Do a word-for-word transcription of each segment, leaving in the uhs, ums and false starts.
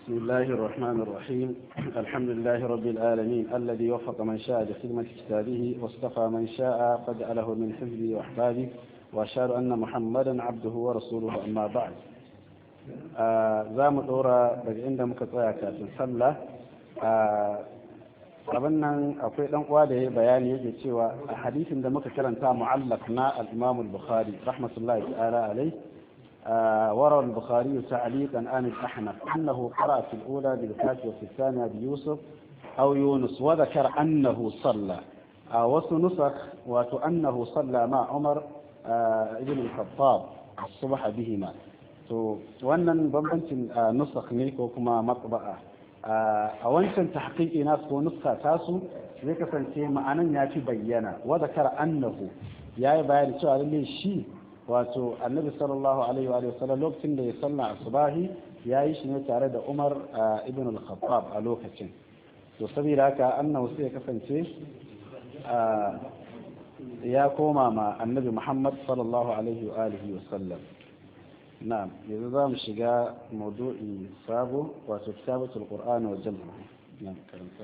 بسم الله الرحمن الرحيم. الحمد لله رب العالمين الذي وفق من شاء لخدمة كتابه واصطفى من شاء فجعله من حزبه وأحبابه، وأشهد أن محمدا عبده ورسوله. أما بعد، زام الأورا بجعند مكتوية كاتن صلى قبلنا أقول لهم قواده بيان يجي سوى حديث عندما كرنتا معلقنا الإمام البخاري رحمة الله تعالى عليه. آه وروى البخاري تعليقا عن الأحنف أنه قرأ في الأولى بالكاف وفي الثانية بيوسف أو يونس، وذكر أنه صلى آه وسنسخ وأنه صلى مع عمر آه ابن الخطاب الصبح بهما. وأن بمبنت آه نسخ نيك وكما مطبعة آه أولا تحقيق ناس ونسخة تاسو ذيك سنتي معنا ياتي بيانا، وذكر أنه يا بيان سؤال لي شيء wato annabi sallallahu alaihi wa sallam lokacin da ya salla asubahi ya yi shi ne tare da Umar ibn al-Khattab a lokacin. To saboda haka annabi sai ya kasance ya koma ma annabi Muhammad sallallahu alaihi wa alihi wa sallam. Na'am, yanzu za mu shiga maudu'i sabo wato kitabatul Qur'an wa jam'uhu. Na'am, karanta.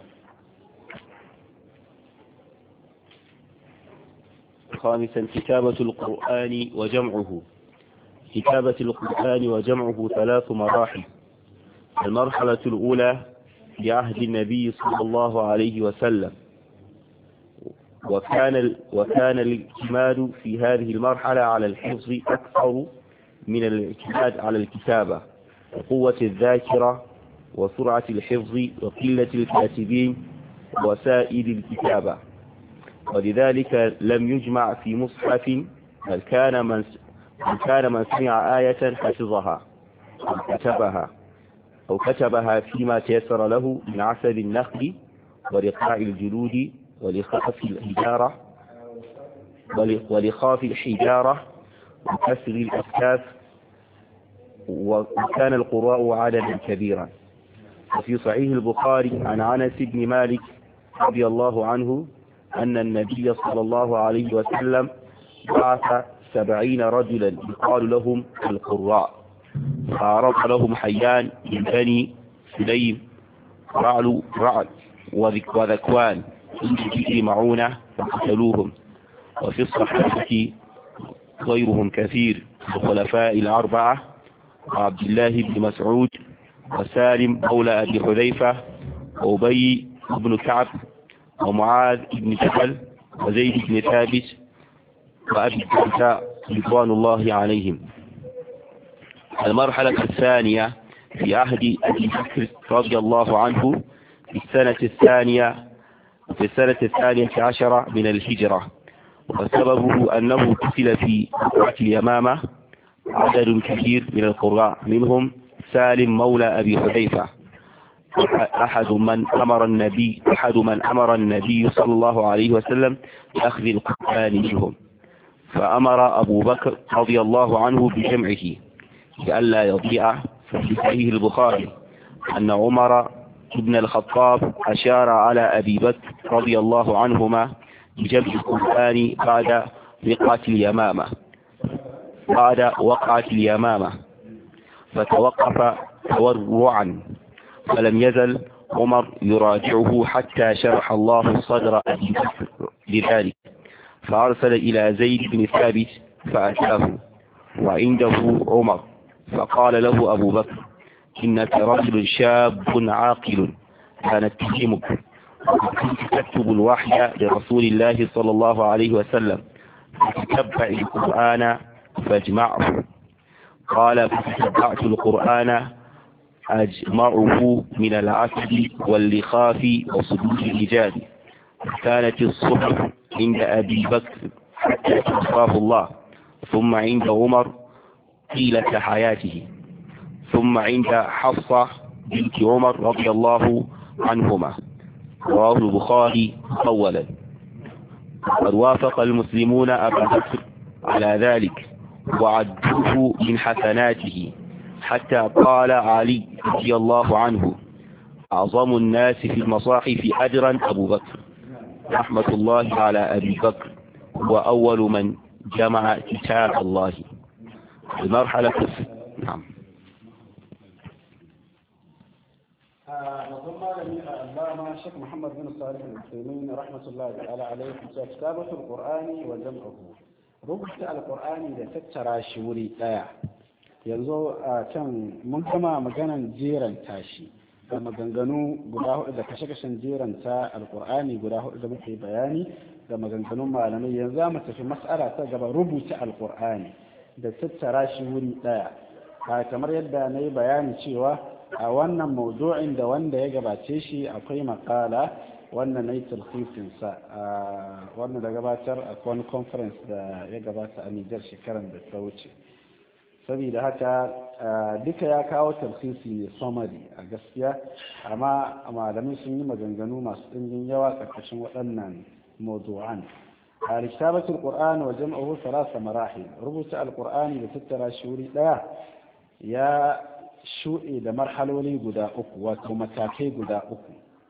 خامسا كتابة القرآن وجمعه. كتابة القرآن وجمعه ثلاث مراحل. المرحلة الأولى بعهد النبي صلى الله عليه وسلم، وكان وكان الاعتماد في هذه المرحلة على الحفظ أكثر من الاعتماد على الكتابة، وقوة الذاكرة وسرعة الحفظ وقلة الكاتبين ووسائل الكتابة، ولذلك لم يجمع في مصحف، بل كان من كان من سمع آية حفظها أو كتبها أو كتبها فيما تيسر له من عسل النخل ورقاع الجلود ولخاف الحجارة ولخاف الحجارة وكسر الأكتاف، وكان القراء عددا كبيرا. وفي صحيح البخاري عن أنس بن مالك رضي الله عنه أن النبي صلى الله عليه وسلم بعث سبعين رجلا يقال لهم القراء، فعرض لهم حيان من بني سليم رعل رعل وذكوان في معونة فقتلوهم. وفي الصحابة غيرهم كثير، الخلفاء الأربعة وعبد الله بن مسعود وسالم مولى أبي حذيفة وأبي بن كعب ومعاذ بن جبل وزيد بن ثابت وأبي الدرداء رضوان الله عليهم. المرحلة الثانية في عهد أبي بكر رضي الله عنه في السنة الثانية في السنة الثانية عشرة من الهجرة، وسببه أنه قتل في وقعة اليمامة عدد كثير من القراء، منهم سالم مولى أبي حذيفة أحد من أمر النبي أحد من أمر النبي صلى الله عليه وسلم بأخذ القرآن منهم، فأمر أبو بكر رضي الله عنه بجمعه لئلا يضيع. في صحيح البخاري أن عمر بن الخطاب أشار على أبي بكر رضي الله عنهما بجمع القرآن بعد وقعة اليمامة بعد وقعة اليمامة فتوقف تورعا، فلم يزل عمر يراجعه حتى شرح الله صدر أبي بكر لذلك، فأرسل إلى زيد بن ثابت فأتاه وعنده عمر، فقال له أبو بكر: إنك رجل شاب عاقل لا نتهمك، وكنت تكتب الوحي لرسول الله صلى الله عليه وسلم، فتتبع القرآن فاجمعه. قال: فتتبعت القرآن أجمعه من العسل واللخاف وصدور الرجال، كانت الصحف عند أبي بكر حتى توفاه الله، ثم عند عمر طيلة حياته، ثم عند حفصة بنت عمر رضي الله عنهما. رواه البخاري أولا. قد وافق المسلمون أبا بكر على ذلك وعدوه من حسناته، حتى قال علي رضي الله عنه: أعظم الناس في المصاحف أجرا أبو بكر، رحمة الله على أبي بكر، وأول من جمع كتاب الله. المرحلة نعم نظم malami العلامة الشيخ محمد بن صالح العثيمين رحمة الله تعالى عليه في كتابة القرآن وجمعه ربط القرآن لتترى شوري لا yanzu a can mun kama maganan jeran tashi da maganganu guda hudu da kashe-kashen jeran ta alkur'ani guda hudu da muke bayani da maganganun malamai yanzu za mu tafi mas'ala ta gaba rubuta alkur'ani da tattara shi wuri daya kamar yadda na yi bayani cewa a wannan mawdu'in da wanda ya gabace shi akwai makala wannan na yi talhisinsa a wannan da gabatar a wani conference da ya gabata a Nijar shekaran da ta wuce saboda haka duka ya kawo talhisi ne summary a gaskiya amma malamai sun yi maganganu masu ɗimbin yawa ƙarƙashin waɗannan mawdu'an a littabatul qur'an wa jam'uhu thalatha marahil rubuta alqur'ani da tattara shi wuri daya ya shuɗe da marhaloli guda uku wato matakai guda uku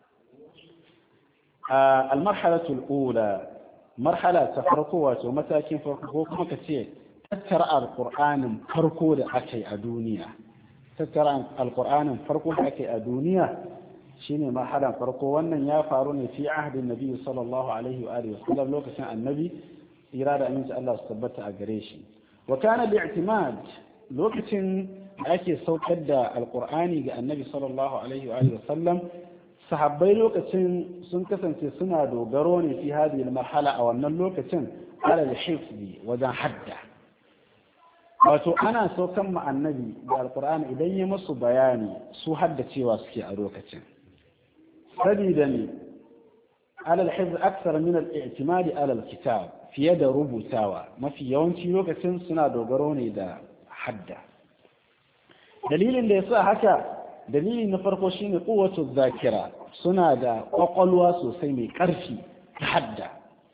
al-marhalatul ula marhala ta farko wato matakin farko ko kuma ka ce tattara alƙur'anin farko da aka yi a duniya tattara alƙur'anin farko da aka yi a duniya shine marhalan farko wannan ya faru ne fi ahdin nabi sallallahu alaihi wa alihi wasallam lokacin annabi tsira da aminci Allah su tabbata a gare shi wa kana bi'timad lokacin da ake saukar da alƙur'ani ga annabi sallallahu alaihi wa alihi wasallam sahabbai lokacin sun kasance suna dogaro ne fi hadhihi marhala a wannan lokacin ala al-hifzi wajen hadda wato ana saukan ma annabi da alkur'ani idan ya musu bayani su haddacewa suke a lokacin sabida ne alal hifz akthar min al-i'timadi ala al-kitab fiye da rubutawa mafi yawanci lokacin suna dogaro ne da hadda dalilin da yasa haka dalili na farko shine quwwatu dhakira suna da kwakwalwa sosai mai karfi ta hadda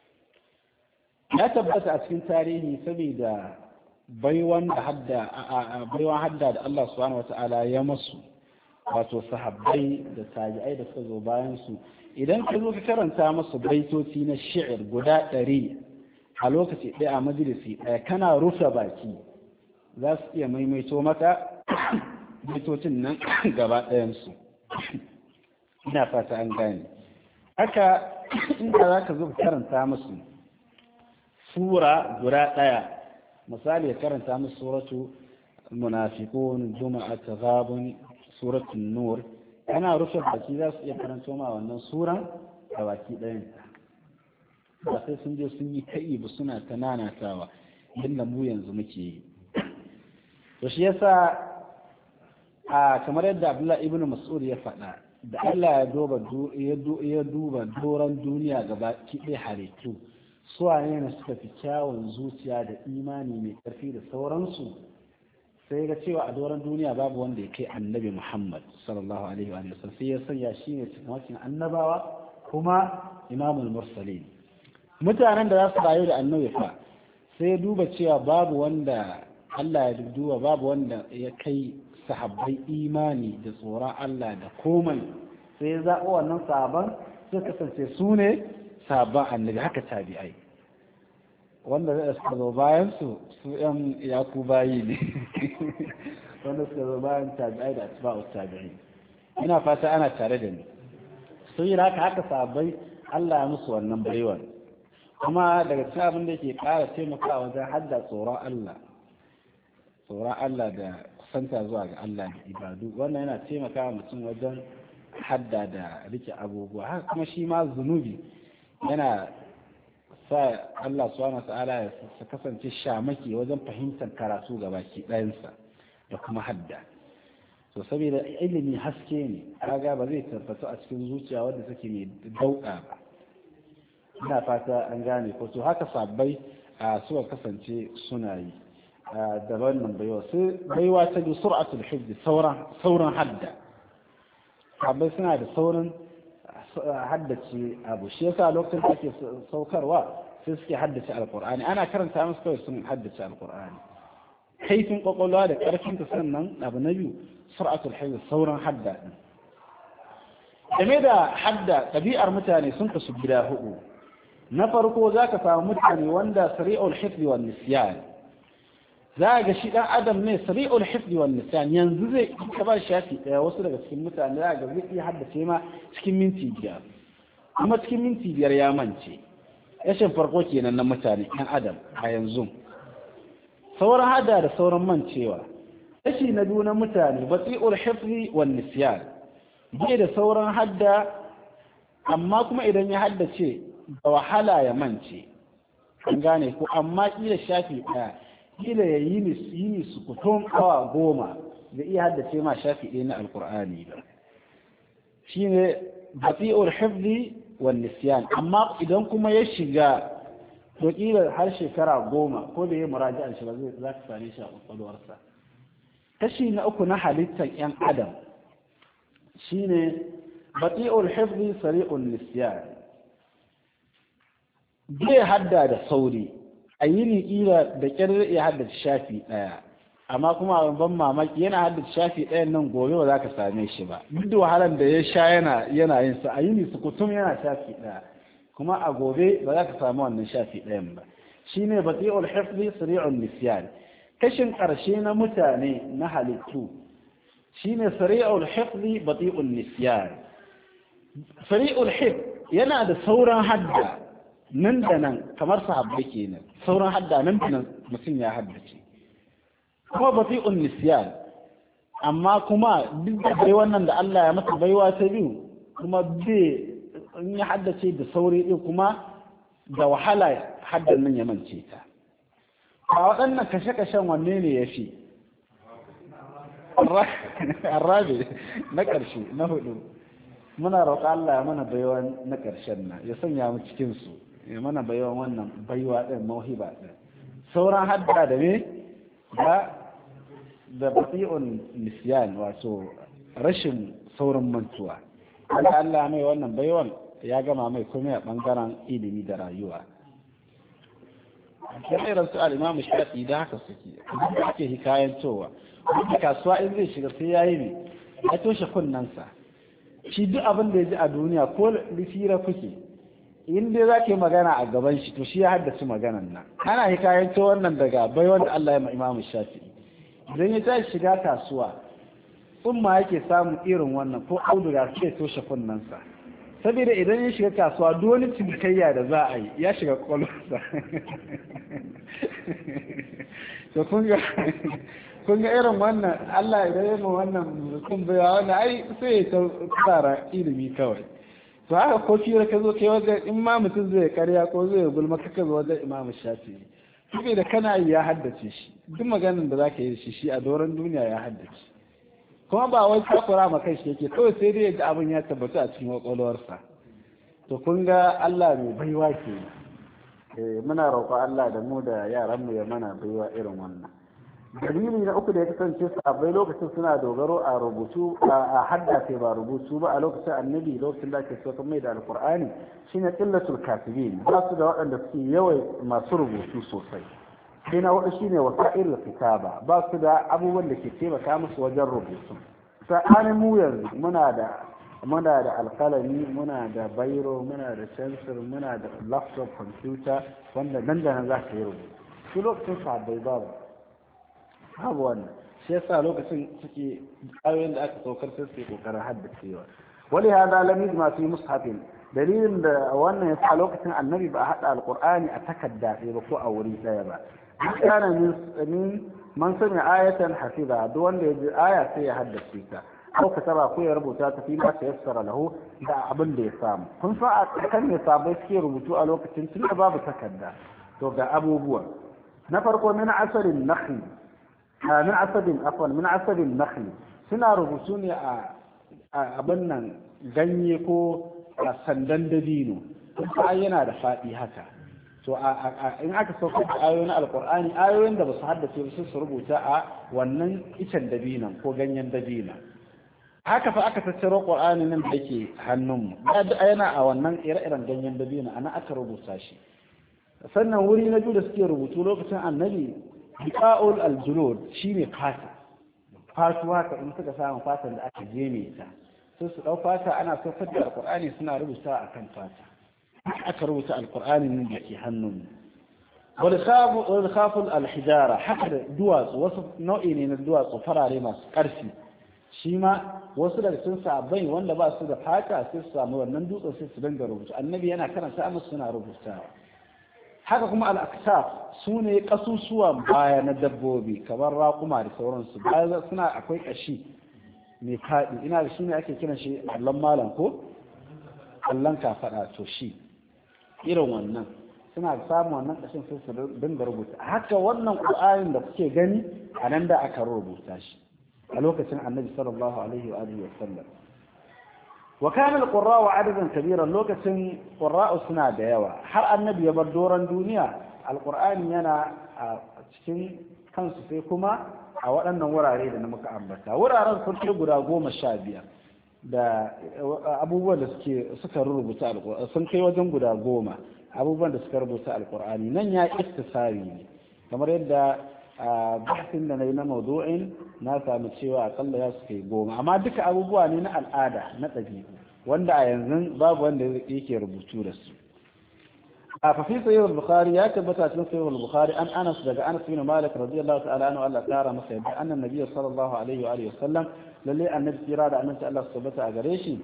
ya tabbata a cikin tarihi saboda baiwan da hadda baiwan hadda da Allah subhanahu wata'ala ya masu wato sahabbai da tabi'ai da suka zo bayan su idan ka zo ka karanta masu baitoci na shi'ir guda ɗari a lokaci ɗaya a majalisi ɗaya kana rufe baki za su iya maimaito maka baitocin nan gaba ɗayansu ina fata an gane haka inda za ka zo ka karanta musu sura guda ɗaya misali ya karanta musu suratu munafiqun juma'a taghabun suratul nur ana rufe baki za su iya karanto ma wannan suran da baki ɗayan ba sai sun je sun yi kai ba suna ta nanatawa yadda mu yanzu muke yi to shi yasa a kamar yadda Abdullah ibn Mas'ud ya faɗa da Allah ya duba ya duba doran duniya gaba ɗaya halittu su wane ne suka fi kyawun zuciya da imani mai ƙarfi da sauransu sai ga cewa a doron duniya babu wanda ya kai annabi Muhammad sallallahu alaihi wa sallam sai ya sanya shi ne cikin annabawa kuma imamul mursalin mutanen da za su rayu da annabi fa sai ya duba cewa babu wanda Allah ya duba babu wanda ya kai sahabbai imani da tsoron Allah da komai sai ya zaɓo wannan sahabban sai kasance su ne sahabban annabi haka tabi'ai wanda zai suka zo bayan su su yan yaku bayi ne wanda suka zo bayan tabi'ai da asba'u tabi'ai ina fata ana tare da ni sun yi haka haka sahabbai Allah ya musu wannan baiwar kuma daga cikin abin da ke ƙara taimakawa wajen hadda tsoron Allah tsoron Allah da kusanta zuwa ga Allah da ibadu wannan yana taimakawa mutum wajen hadda da rike abubuwa haka kuma shi ma zunubi yana sa Allah subhanahu wa ta'ala ya kasance shamaki wajen fahimtar karatu ga baki ɗayansa da kuma hadda to saboda ilimi haske ne kaga ba zai tabbatu a cikin zuciya wadda take mai dauka ba ina fata an gane ko to haka sabbai suka kasance suna yi da wannan baiwa sai baiwa ta bi sur'atul hifz sauran sauran hadda sabbai suna da sauran haddace abu shi yasa lokacin da ake saukarwa sai suke haddace alqur'ani ana karanta musu kawai sun haddace alqur'ani kaifin kwakwalwa da karfin ta sannan abu na biyu sur'atul hifz sauran hadda din game da hadda ɗabi'ar mutane sun kasu gida hudu na farko zaka samu mutane wanda sari'ul hifz wan nisyan za ga shi dan adam ne sari'ul hifdi wan nisyan yanzu zai ka ba shafi daya wasu daga cikin mutane za ga zai iya haddace ma cikin minti biyar kuma cikin minti biyar ya mance yashin farko kenan na mutane ɗan adam a yanzu sauran hada da sauran mancewa yashi na biyu na mutane bati'ul hifdi wan nisyan bai da sauran hadda amma kuma idan ya haddace da wahala ya mance an gane ko amma kila shafi daya kila ya yi ni sukutun awa goma da iya haddace ma shafi ɗaya na alkur'ani ba shi ne bati'ul hifzi wan nisyan amma idan kuma ya shiga to kila har shekara goma ko da ya muraji'an shi ba zai za ka same shi a kwakwalwarsa kashi na uku na halittar yan adam shine bati'ul hifzi sari'un nisyan bai hadda da sauri a yi ni kila da kyar ya haddace shafi ɗaya amma kuma abin ban mamaki yana haddace shafi ɗayan nan gobe ba za ka same shi ba duk da wahalar da ya sha yana yana yin sa a yi ni sukutum yana shafi ɗaya kuma a gobe ba za ka samu wannan shafi ɗayan ba shine bati'ul hifzi sari'un nisyan kashin ƙarshe na mutane na halittu shine sari'ul hifzi bati'un nisyan sari'ul hifz yana da sauran hadda nan da nan kamar sahabbai kenan sauran hadda nan da nan mutum ya haddace kuma bati'un nisyan amma kuma duk da bai wannan da Allah ya masa baiwa ta biyu kuma bai in ya haddace da sauri din kuma da wahala haddan nan ya mance ta a waɗannan kashe-kashen wanne ne ya fi arrabe na ƙarshe na hudu muna roƙa Allah ya mana baiwa na ƙarshen nan ya sanya mu cikinsu ya mana baiwa wannan baiwa ɗin mauhiba ɗin sauran hadda da ne da da bati'un nisyan wato rashin saurin mantuwa Allah Allah mai wannan baiwan ya gama mai kuma a ɓangaren ilimi da rayuwa irin su al-imam shafi da haka suke da ake hikayantowa wanda kasuwa in zai shiga sai yayi ne ya toshe kunnansa shi duk abin da ya ji a duniya ko lifira kuke in dai za ka yi magana a gaban shi to shi ya haddace maganan nan ana hikayanto wannan daga bai wanda Allah ya ma imam shafi idan ya tashi shiga kasuwa umma yake samun irin wannan ko auduga sai toshe kunnansa saboda idan ya shiga kasuwa duk wani cinikayya da za a yi ya shiga kwalwarsa to kun ga kun ga irin wannan Allah idan ya mu wannan mutum bai wannan ai sai ya tsara ilimi kawai to haka ko fira ka zo kai wajen in ma mutum zai karya ko zai gulma ka zo wajen Imam Shafi'i saboda kana yi ya haddace shi duk maganin da zaka yi shi shi a doron duniya ya haddace kuma ba wai takura ma kai shi yake kawai sai dai yadda abin ya tabbata a cikin kwakwalwarsa to kun ga Allah mai baiwa ke eh muna roƙo Allah da mu da yaran mu ya mana baiwa irin wannan dalili na uku da ya kasance sahabbai lokacin suna dogaro a rubutu a haddace ba rubutu ba a lokacin annabi lokacin da ake so mai da alqur'ani shine qillatul katibin ba su da waɗanda suke yawai masu rubutu sosai sai na hudu shine wasa'il kitaba ba su da abubuwan da ke taimaka musu wajen rubutu sa'anin mu yanzu muna da muna da alkalami muna da bairo muna da sensor muna da laptop computer wanda nan da nan za ka yi rubutu su lokacin sahabbai babu babu wannan shi yasa lokacin suke ayoyin da aka saukar sai suke kokarin haddacewa wali hada lam yujma fi mushafin dalilin da wannan yasa lokacin annabi ba a hada alqur'ani a takadda ba ko a wuri daya ba kana min man sami ayatan hafiza duk wanda ya ji aya sai ya haddace ta ko ka taba ko ya rubuta ta fi ma ta yassara lahu da abin da ya samu kun sa a kan ne sabai suke rubutu a lokacin tun da babu takarda to ga abubuwa na farko min asalin nakhli min asalin afwan min asalin nakhli suna rubutu ne a abin nan ganye ko a sandan dabino kuma yana da faɗi haka to in aka sauka da ayoyin alkur'ani ayoyin da ba su haddace ba su rubuta a wannan icen dabinan ko ganyen dabina haka fa aka tattaro qur'ani nan da yake hannunmu yana a wannan ire-iren ganyen dabina ana aka rubuta shi sannan wuri na biyu da suke rubutu lokacin annabi biqa'ul aljulud shine fata fatuwa ka in suka samu fatan da aka jeme ta sai su dau fata ana saukar da alkur'ani suna rubuta akan fata aka rubuta alkur'ani nan da ke hannun wani khafin alhijara haka da duwatsu wasu nau'i ne na duwatsu farare masu ƙarfi shi ma wasu daga cikin sahabbai wanda ba su da fata sai su samu wannan dutsen sai su dinga rubuta annabi yana karanta amma suna rubutawa haka kuma al-aktaf su ne kasusuwan baya na dabbobi kamar raƙuma da sauransu baya suna akwai kashi mai faɗi ina da shi ne ake kiran shi allon malam ko allon kafaɗa to shi irin wannan suna samun wannan kashin sai su dinga rubuta haka wannan qur'anin da kuke gani a nan da aka rubuta shi a lokacin annabi sallallahu alaihi wa alihi wasallam wa kana al-qurra'u adadan kabiran lokacin qurra'u suna da yawa har annabi ya bar doran duniya al-qur'ani yana a cikin kansu sai kuma a waɗannan wurare da na muka ambata wuraren sun kai guda goma sha biyar da abubuwan da suke suka rubuta al-qur'ani sun kai wajen guda goma abubuwan da suka rubuta al-qur'ani nan ya istisari ne kamar yadda bahasin da na yi na mawdu'in na samu cewa akalla ya su kai goma amma duka abubuwa ne na al'ada na ɗabi'u wanda a yanzu babu wanda yake rubutu da su a fafi sahih al-bukhari ya tabbata cikin sahih al-bukhari an anas daga anas bin malik radiyallahu ta'ala anhu Allah tsara masa yadda annan nabiyyu sallallahu alaihi wa alihi wasallam lalle annabi kira da annabi Allah tabbata a gare shi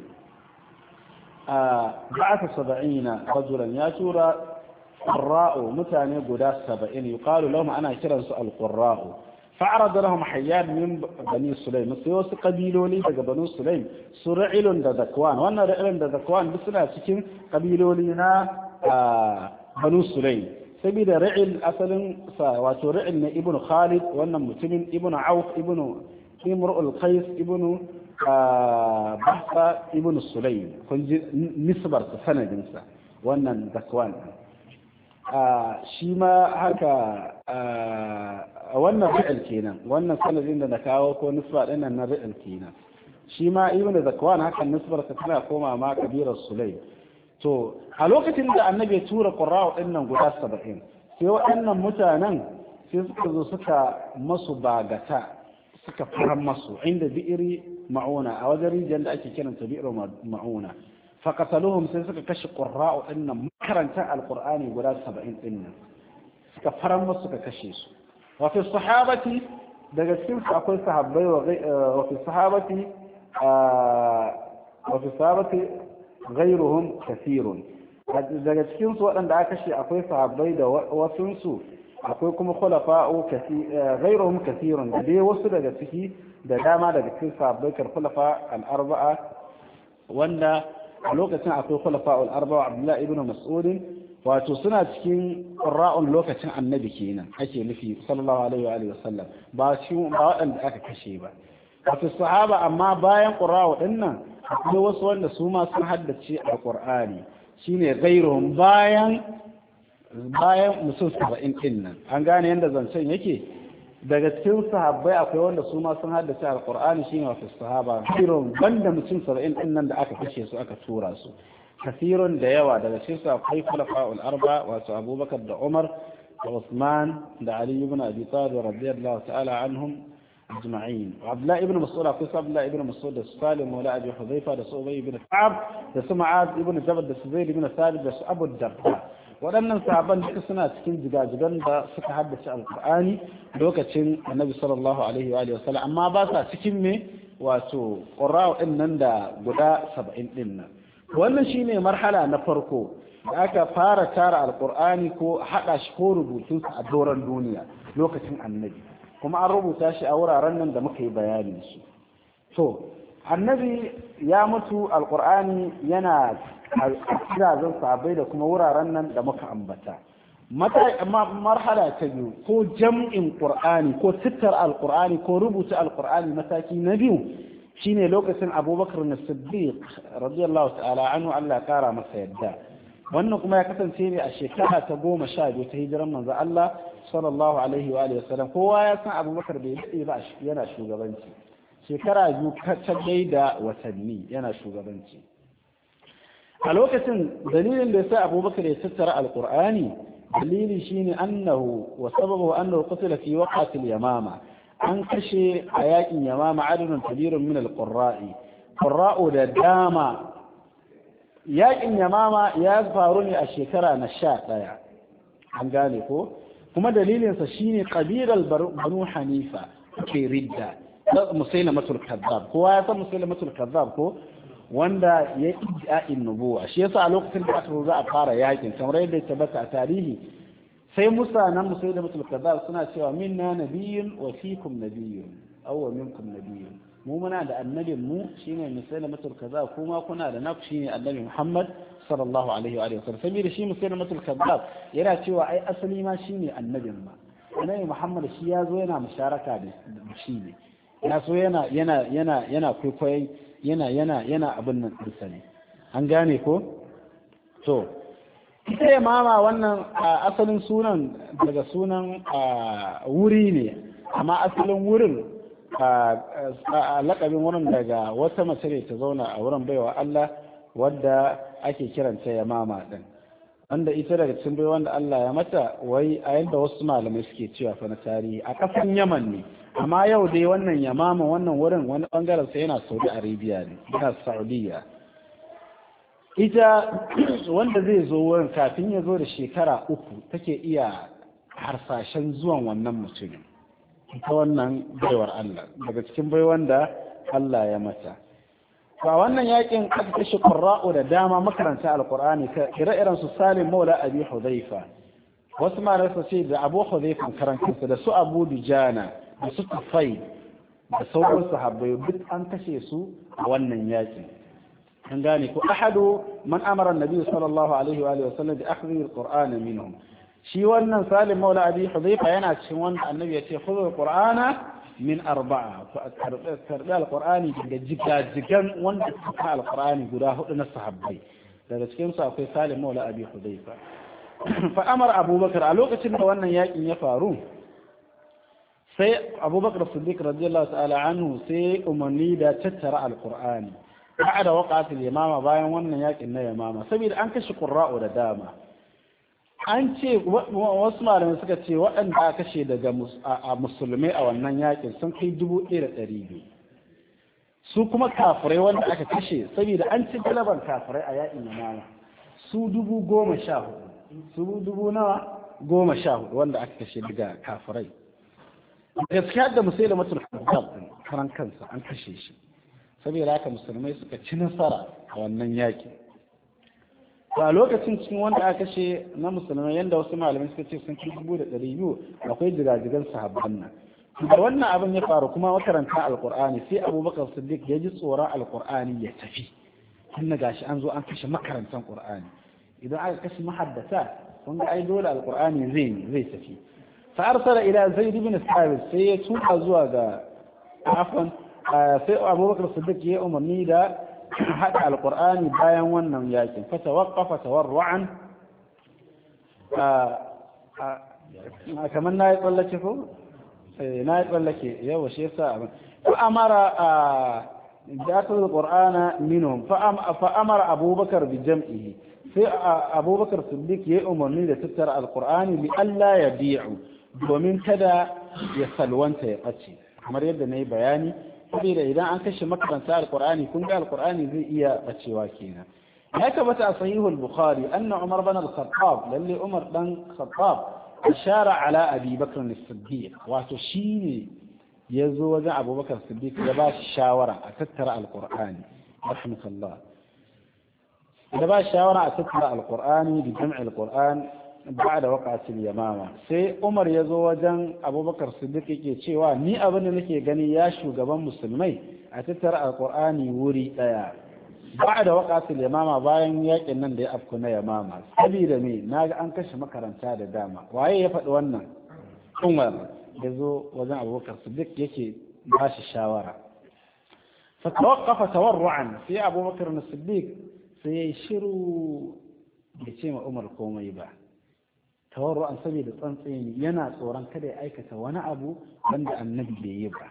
a ba'atha sab'ina rajulan ya tura قراء متاني قدا سبعين يقال لهم أنا كرنس القراء فعرض لهم حيان من بني سليم سيوس قبيلوا لي بني سليم سرعل دذكوان وانا رعل دذكوان بسنا تكين قبيلوا لنا آه بني سليم سبيل رعل أصلا واتو رعل ابن خالد وانا متمن ابن عوف ابن امرؤ القيس ابن آه بحثة ابن سليم نسبر سنة جنسة وانا ذكوان shi ma haka a wannan ri'il kenan wannan sanadin da na kawo ko nisba din nan na ri'il kenan shi ma ibn zakwan haka nisbar ta tana koma ma kabirar sulay to a lokacin da annabi ya tura qurra'u din nan guda saba'in sai waɗannan mutanen sai suka zo suka masu bagata suka fara masu inda bi'iri ma'una a wajen rijiyar da ake kiranta bi'ir ma'una فقتلوهم سيسك كش قراء إن مكرنت القرآن ولا سبعين إن سك فرم سك كشيس وفي الصحابة دقتين أقول صحابي وغي وفي الصحابة آه وفي الصحابة غيرهم كثير دقتين سواء أن دعكشي أقول صحابي وسنسو أقول كم خلفاء كثير غيرهم كثير دي وصل دقتيه دعما دقتين صحابي كالخلفاء الأربعة وأن a lokacin akwai khulafa'ul arba'a Abdullah ibn Mas'ud wato suna cikin qurra'un lokacin annabi kenan ake nufi sallallahu alaihi wa alihi wasallam ba shi ba waɗanda aka kashe ba wato sahaba amma bayan qurra'u dinnan akwai wasu wanda su ma sun haddace alqur'ani shine gairuhum bayan bayan musul saba'in din nan an gane yanda zancen yake daga cikin sahabbai akwai wanda su ma sun haddace alqur'ani shine wa fi sahaba kasirun banda mutum saba'in din nan da aka kashe su aka tura su kasirun da yawa daga cikin su akwai khulafa'ul arba wato Abubakar da Umar da Uthman da Ali ibn Abi Talib radiyallahu ta'ala anhum ajma'in wa Abdullah ibn Mas'ud akwai Abdullah ibn Mas'ud da Salim mawla Abi Hudhayfa da Ubay ibn Ka'ab da Mu'adh ibn Jabal da Zubayr ibn Thabit da Abu Darda waɗannan sahabban duka suna cikin jigajigan da suka haddace alkur'ani lokacin annabi sallallahu alaihi wa sallam amma ba sa cikin me wato qurra'u din nan da guda saba'in din nan wannan shine marhala na farko da aka fara tara alkur'ani ko hada shi ko rubutun a doron duniya lokacin annabi kuma an rubuta shi a wuraren nan da muka yi bayanin su to annabi ya mutu alkur'ani yana a gidajen sahabbai da kuma wuraren nan da muka ambata marhala ta biyu ko jam'in qur'ani ko tattar alqur'ani ko rubuta alqur'ani mataki na biyu shine lokacin abubakar na siddiq radiyallahu ta'ala anhu Allah kara masa yadda wannan kuma ya kasance ne a shekara ta goma sha biyu ta hijiran manzo Allah sallallahu alaihi wa alihi wasallam kowa ya san abubakar bai daɗe ba yana shugabanci shekara biyu kacal da watanni yana shugabanci a lokacin dalilin da ya sa abubakar ya tattara alkur'ani dalili shine annahu wa sababu annahu qutila fi waqatil yamama an kashe a yakin yamama adadun kabirun min alqurra'i qurra'u da dama yakin yamama ya faru ne a shekara na sha ɗaya an gane ko kuma dalilinsa shine qabilar banu hanifa ke ridda musailamatul kazzab kowa ya san musailamatul kazzab ko wanda ya iddia'in nubuwa shi yasa a lokacin da aka zo za a fara yakin kamar yadda ya tabbata a tarihi sai musa nan musailamatul kazzab suna cewa minna nabiyyun wa fikum nabiyyun aw wa minkum nabiyyun mu muna da annabin mu shine musailamatul kazzab kuma kuna da naku shine annabi Muhammad sallallahu alaihi wa sallam saboda shi musailamatul kazzab yana cewa ai asali ma shine annabin ma annabi Muhammad shi ya zo yana musharaka da shi ne ya so yana yana yana yana kwaikwayon yana yana yana abin nan ɗinsa ne an gane ko to ita ya mama wannan asalin sunan daga sunan wuri ne amma asalin wurin lakabin wurin daga wata mace ne ta zauna a wurin baiwa Allah wadda ake kiranta ya mama din wanda ita daga cikin bai wanda Allah ya mata wai a yadda wasu malamai suke cewa fa na tarihi a kasan Yaman ne amma yau dai wannan yamama wannan wurin wani bangaren sa yana Saudi Arabia ne yana Saudiya ita wanda zai zo wurin kafin ya zo da shekara uku take iya harsashen zuwan wannan mutumin ita wannan baiwar Allah daga cikin bai wanda Allah ya mata ba wannan yakin aka kashe qurra'u da dama makaranta alqur'ani ire-iren su Salim Maula Abi Hudhaifa wasu malamai ce da Abu Hudhaifa karantarsa da su Abu Dujana da su Tufai da sauran sahabbai duk an kashe su a wannan yakin an gane ko ahadu man amara annabi sallallahu alaihi wa alihi wasallam bi akhdhi alqur'ana minhum shi wannan Salim Maula Abi Hudhaifa yana cikin wanda annabi ya ce khudhu alqur'ana min arba'a karbi alqur'ani daga jigajigan wanda suka alqur'ani guda hudu na sahabbai daga cikin su akwai Salim Maula Abi Hudhaifa fa amara Abubakar a lokacin da wannan yakin ya faru sai Abubakar Siddiq radiyallahu ta'ala anhu sai umarni da tattara alqur'ani ba'da waqa'at al-yamama bayan wannan yakin na yamama saboda an kashe qurra'u da dama an ce wasu malamai suka ce waɗanda aka kashe daga musulmai a wannan yakin sun kai dubu ɗaya da ɗari biyu su kuma kafirai wanda aka kashe saboda an ci galaban kafirai a yakin yamama su dubu goma sha hudu su dubu nawa goma sha hudu wanda aka kashe daga kafirai gaskiya da musailamatul kazzab karan kansa an kashe shi saboda haka musulmai suka ci nasara a wannan yakin a lokacin cikin wanda aka kashe na musulmai yadda wasu malamai suka ce sun ci dubu da ɗari biyu akwai jigajigan sahabban nan da wannan abin ya faru kuma makaranta alkur'ani sai abubakar siddiq ya ji tsoron alkur'ani ya tafi tun gashi an zo an kashe makarantar qur'ani idan aka kashe mahaddata kun ga ai dole alkur'ani zai zai tafi fa arsala ila zaid ibn sabit sai ya tuka zuwa ga afan sai abubakar siddiq ya umarni da hada alqur'ani bayan wannan yakin fa tawaqqafa tawarruan kamar na yi tsallake ko na yi tsallake yawa shi yasa fa amara jatul alqur'ana minhum fa amara abubakar bi jam'ihi sai abubakar siddiq ya umarni da tattara alqur'ani li alla yadi'u domin kada ya salwanta ya bace kamar yadda nayi bayani saboda idan an kashe makaranta alqur'ani kun ga alqur'ani zai iya bacewa kenan ya tabbata a sahihul bukhari anna umar bin al-khattab lalle umar dan khattab ashara ala abi bakr as-siddiq wato shine yazo wajen abubakar siddiq ya ba shi shawara a tattara alqur'ani rahmatullah da ba shawara a tattara alqur'ani bi jam'i alqur'an ba'da waqa'at al-yamama sai umar yazo wajen abubakar siddiq yake cewa ni abin da nake gani ya shugaban musulmai a tattara alqur'ani wuri daya ba'da waqa'at al-yamama bayan yakin nan da ya afku na yamama sabida me naga an kashe makaranta da dama waye ya faɗi wannan umar yazo wajen abubakar siddiq yake ba shi shawara fa tawaqqafa tawarruan sai abubakar siddiq sai shiru bai ce ma umar komai ba tawarru'an saboda tsantseni yana tsoron kada ya aikata wani abu wanda annabi bai yi ba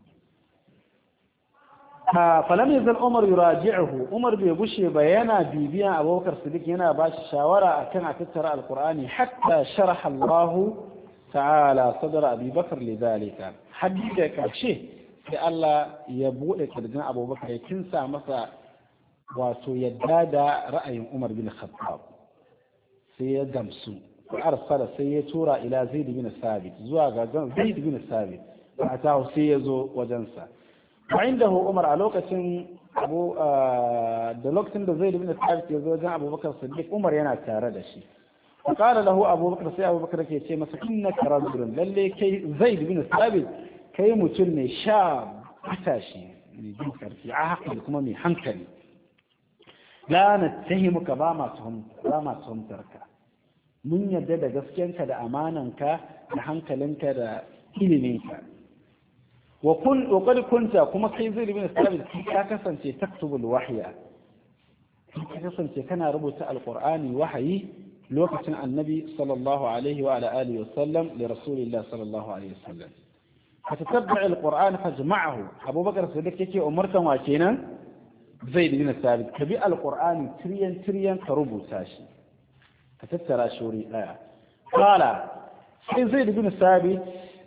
falam yazal umar yuraji'uhu umar bai bushe ba yana bibiyan abubakar siddiq yana ba shi shawara akan a tattara alqur'ani hatta sharaha Allah ta'ala sadra abi bakr lidhalika hadda karshe sai Allah ya bude kirjin abubakar ya kinsa masa wato yadda da ra'ayin umar bin khattab sai ya gamsu fa arsala sai ya tura ila zaid bin sabit zuwa ga zaid bin sabit fa atahu sai ya zo wajensa wa indahu umar a lokacin abu da lokacin da zaid bin sabit ya zo wajen abubakar siddiq umar yana tare da shi فقال له أبو بكر سي أبو بكر كي تي مسا إنك رجل للي كي زيد بن ثابت كي متن شاب متاشي من جنكر في عقل كما من حنكلي لا نتهمك باما تهم باما تهم تركا من يدد gaskiyanka da amananka da hankalinka da iliminka wa kun wa qad kunta kuma kai zai bin sabit ka kasance taktubul wahya ka kasance kana rubuta alqur'ani wahayi lokacin annabi sallallahu alaihi wa ala alihi wasallam li rasulillah sallallahu alaihi wasallam ka tatabba alquran fajma'ahu abubakar siddiq yake umartan wa kenan zaid bin sabit ka bi alqur'ani tiryan tiryan ka rubuta shi ka tattara shi wuri daya qala sai zaid bin sabit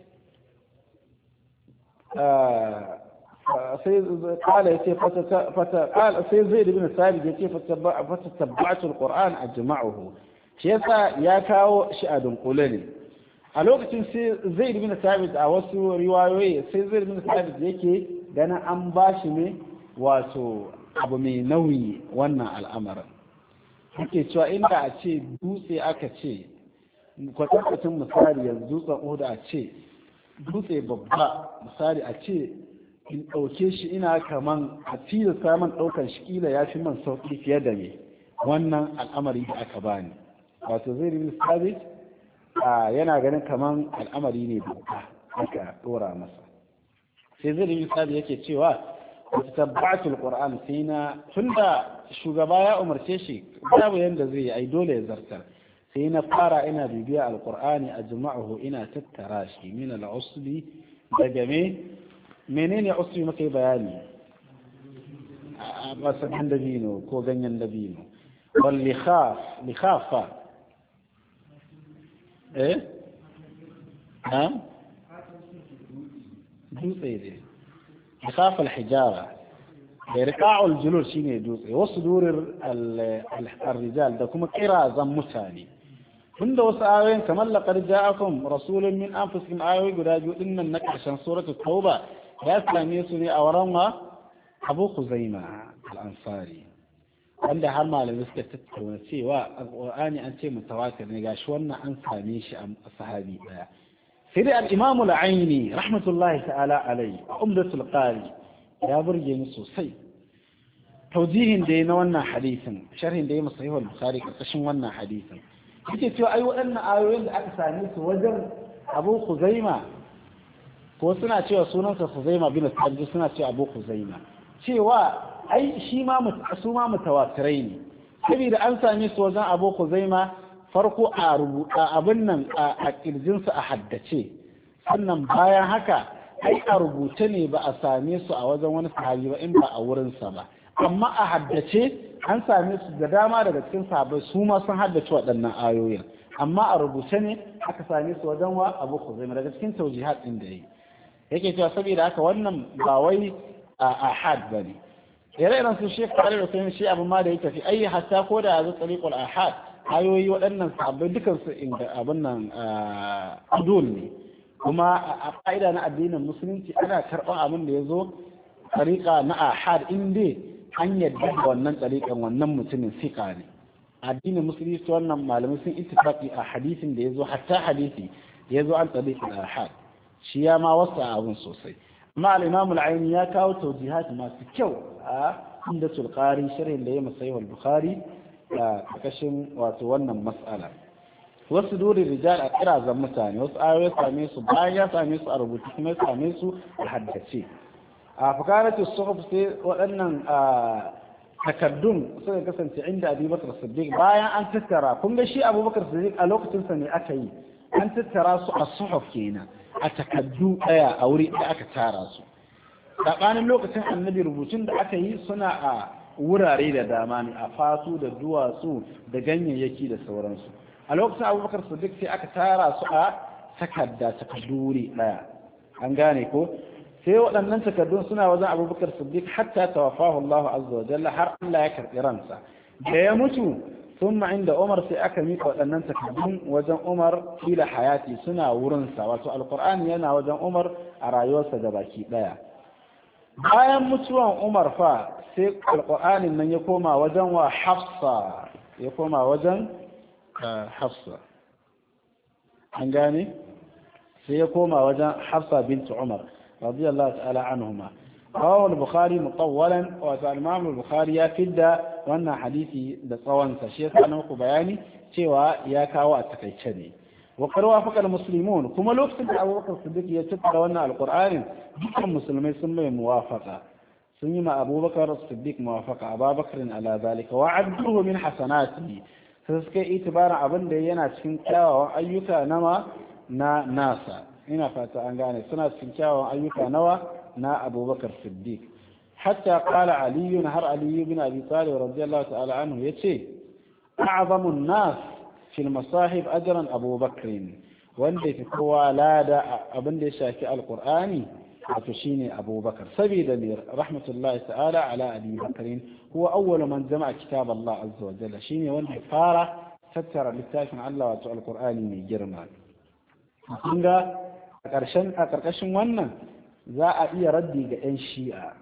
sai qala yace fata fata qala sai zaid bin sabit yace fata tabba'tu alquran ajma'uhu shi yasa ya kawo shi a dunkule ne a lokacin sai zaid bin sabit a wasu riwayoyi sai zaid bin sabit yake ganin an bashi ne wato abu mai nauyi wannan al'amarin yake cewa inda a ce dutse aka ce kwatankwacin misali yanzu dutsen oda a ce dutse babba misali a ce in ɗauke shi ina kaman a tilasta man ɗaukan shi kila ya fi man sauƙi fiye da me wannan al'amari da aka bani wato zai bin sabit yana ganin kaman al'amari ne babba aka dora masa sai zai bin sabit yake cewa wata tabbatul qur'an sai na tunda shugaba ya umarce shi babu yanda zai yi ai dole ya zartar sai na fara ina bibiya alqur'ani ajma'uhu ina tattara shi min al'usli daga me menene usli muka yi bayani a masalan dabino ko ganyen dabino wal likhaf likhafa eh ha dutse ne likhaf al-hijara da riqa'ul julur shine dutse wasu durir al-rijal da kuma kirazan mutane tunda wasu ayoyin kamar laqad ja'akum rasulun min anfusikum ayoyi guda biyu dinnan na karshen suratul tauba ya same su ne a wurin wa Abu Khuzaima al-Ansari wanda har malamai suka tattauna cewa alqur'ani an ce mutawatir ne gashi wannan an same shi a sahabi daya sai dai al-Imam al-Aini rahmatullahi ta'ala alayhi umdatul qari ya burge ni sosai tawjihin da na wannan hadisin sharhin da ya masa sahih al-Bukhari karkashin wannan hadisin yake cewa ai waɗannan ayoyin da aka same su wajen Abu Khuzaima ko suna cewa sunansa Khuzaima bin Sabit suna cewa Abu Khuzaima cewa ai shi ma su ma mutawatirai ne saboda an same su wajen Abu Khuzaima farko a rubuta abin nan a kirjin su a haddace sannan bayan haka ai a rubuce ne ba a same su a wajen wani sahabi ba in ba a wurin sa ba amma a haddace an same su da dama daga cikin sahabbai su ma sun haddace waɗannan ayoyin amma a rubuce ne aka same su wajen wa Abu Khuzaima daga cikin tawjihat din da yi yake cewa saboda haka wannan ba wai ahad bane ire-iren su Sheikh Khalid Hussein shi abin ma da yake fi ai hatta ko da yazo tariqul ahad ayoyi waɗannan sahabbai dukan su inda abin nan udul ne kuma a ƙa'ida na addinin musulunci ana karɓar abin da yazo tariqa na ahad inda an yadda da wannan tariqan wannan mutumin sika ne addinin musulunci wannan malamai sun ittifaqi a hadisin da yazo hatta hadisi yazo an tariqul ahad shi ya ma wasa abun sosai amma al-Imam al-Aini ya kawo tawjihat masu kyau a Umdatul Qari sharhin da ya Sahih al-Bukhari a kashin wato wannan mas'ala wasu duri rijal a kirazan mutane wasu ayoyi same su bayan ya same su a rubutu kuma ya same su a haddace a fakaratu suhuf sai waɗannan takaddun suka kasance inda Abubakar Siddiq bayan an tattara kun ga shi Abubakar Siddiq a lokacin sa ne aka yi an tattara su a suhuf kenan a takaddu ɗaya a wuri da aka tara su tsakanin lokacin annabi rubutun da aka yi suna a wurare da dama ne a fatu da duwatsu da ganyayyaki da sauransu a lokacin abubakar siddiq sai aka tara su a takadda takaddu wuri ɗaya an gane ko sai waɗannan takaddun suna wajen abubakar siddiq hatta tawafahu Allah azza wa jalla har Allah ya karɓi ransa da ya mutu ثم عند عمر في أكمل وأن تكدم وجن عمر إلى حياتي سنة ورنسا وتو القرآن ينا وجن عمر أرايوسا دباكي لا bayan mutuwan Umar fa sai alƙur'anin nan ya koma wajen wa Hafsa ya koma wajen Hafsa an gane sai ya koma wajen Hafsa bint Umar radiyallahu ta'ala anhuma rawahu al-Bukhari mutawwalan wa al-Imam al-Bukhari ya fidda wannan hadisi da tsawon sa shi yasa muku bayani cewa ya kawo a takaice ne wa qarwa faqal muslimun kuma lokacin da Abu Bakar Siddiq ya tattara wannan alqur'anin dukkan musulmai sun mai muwafaqa sun yi ma Abu Bakar Siddiq muwafaqa Abu Bakr ala zalika wa adduhu min hasanatihi sai suka itibara abin da yana cikin kyawawan ayyuka nama na nasa ina fata an gane suna cikin kyawawan ayyuka nawa na Abu Bakar Siddiq hatta qala Ali har Ali ibn Abi Talib radiyallahu ta'ala anhu yace a'zamun nas في المصاحب أجرا أبو بكر وانده في قوى لادا أبن دي شاكي القرآن وتشيني أبو بكر سبيل لي رحمة الله تعالى على أبي بكر هو أول من جمع كتاب الله عز وجل شيني وانده فارة فتر للتاكن الله وتعالى القرآن من جرمان kunga a ƙarshen a ƙarƙashin wannan za a iya raddi ga 'yan shi'a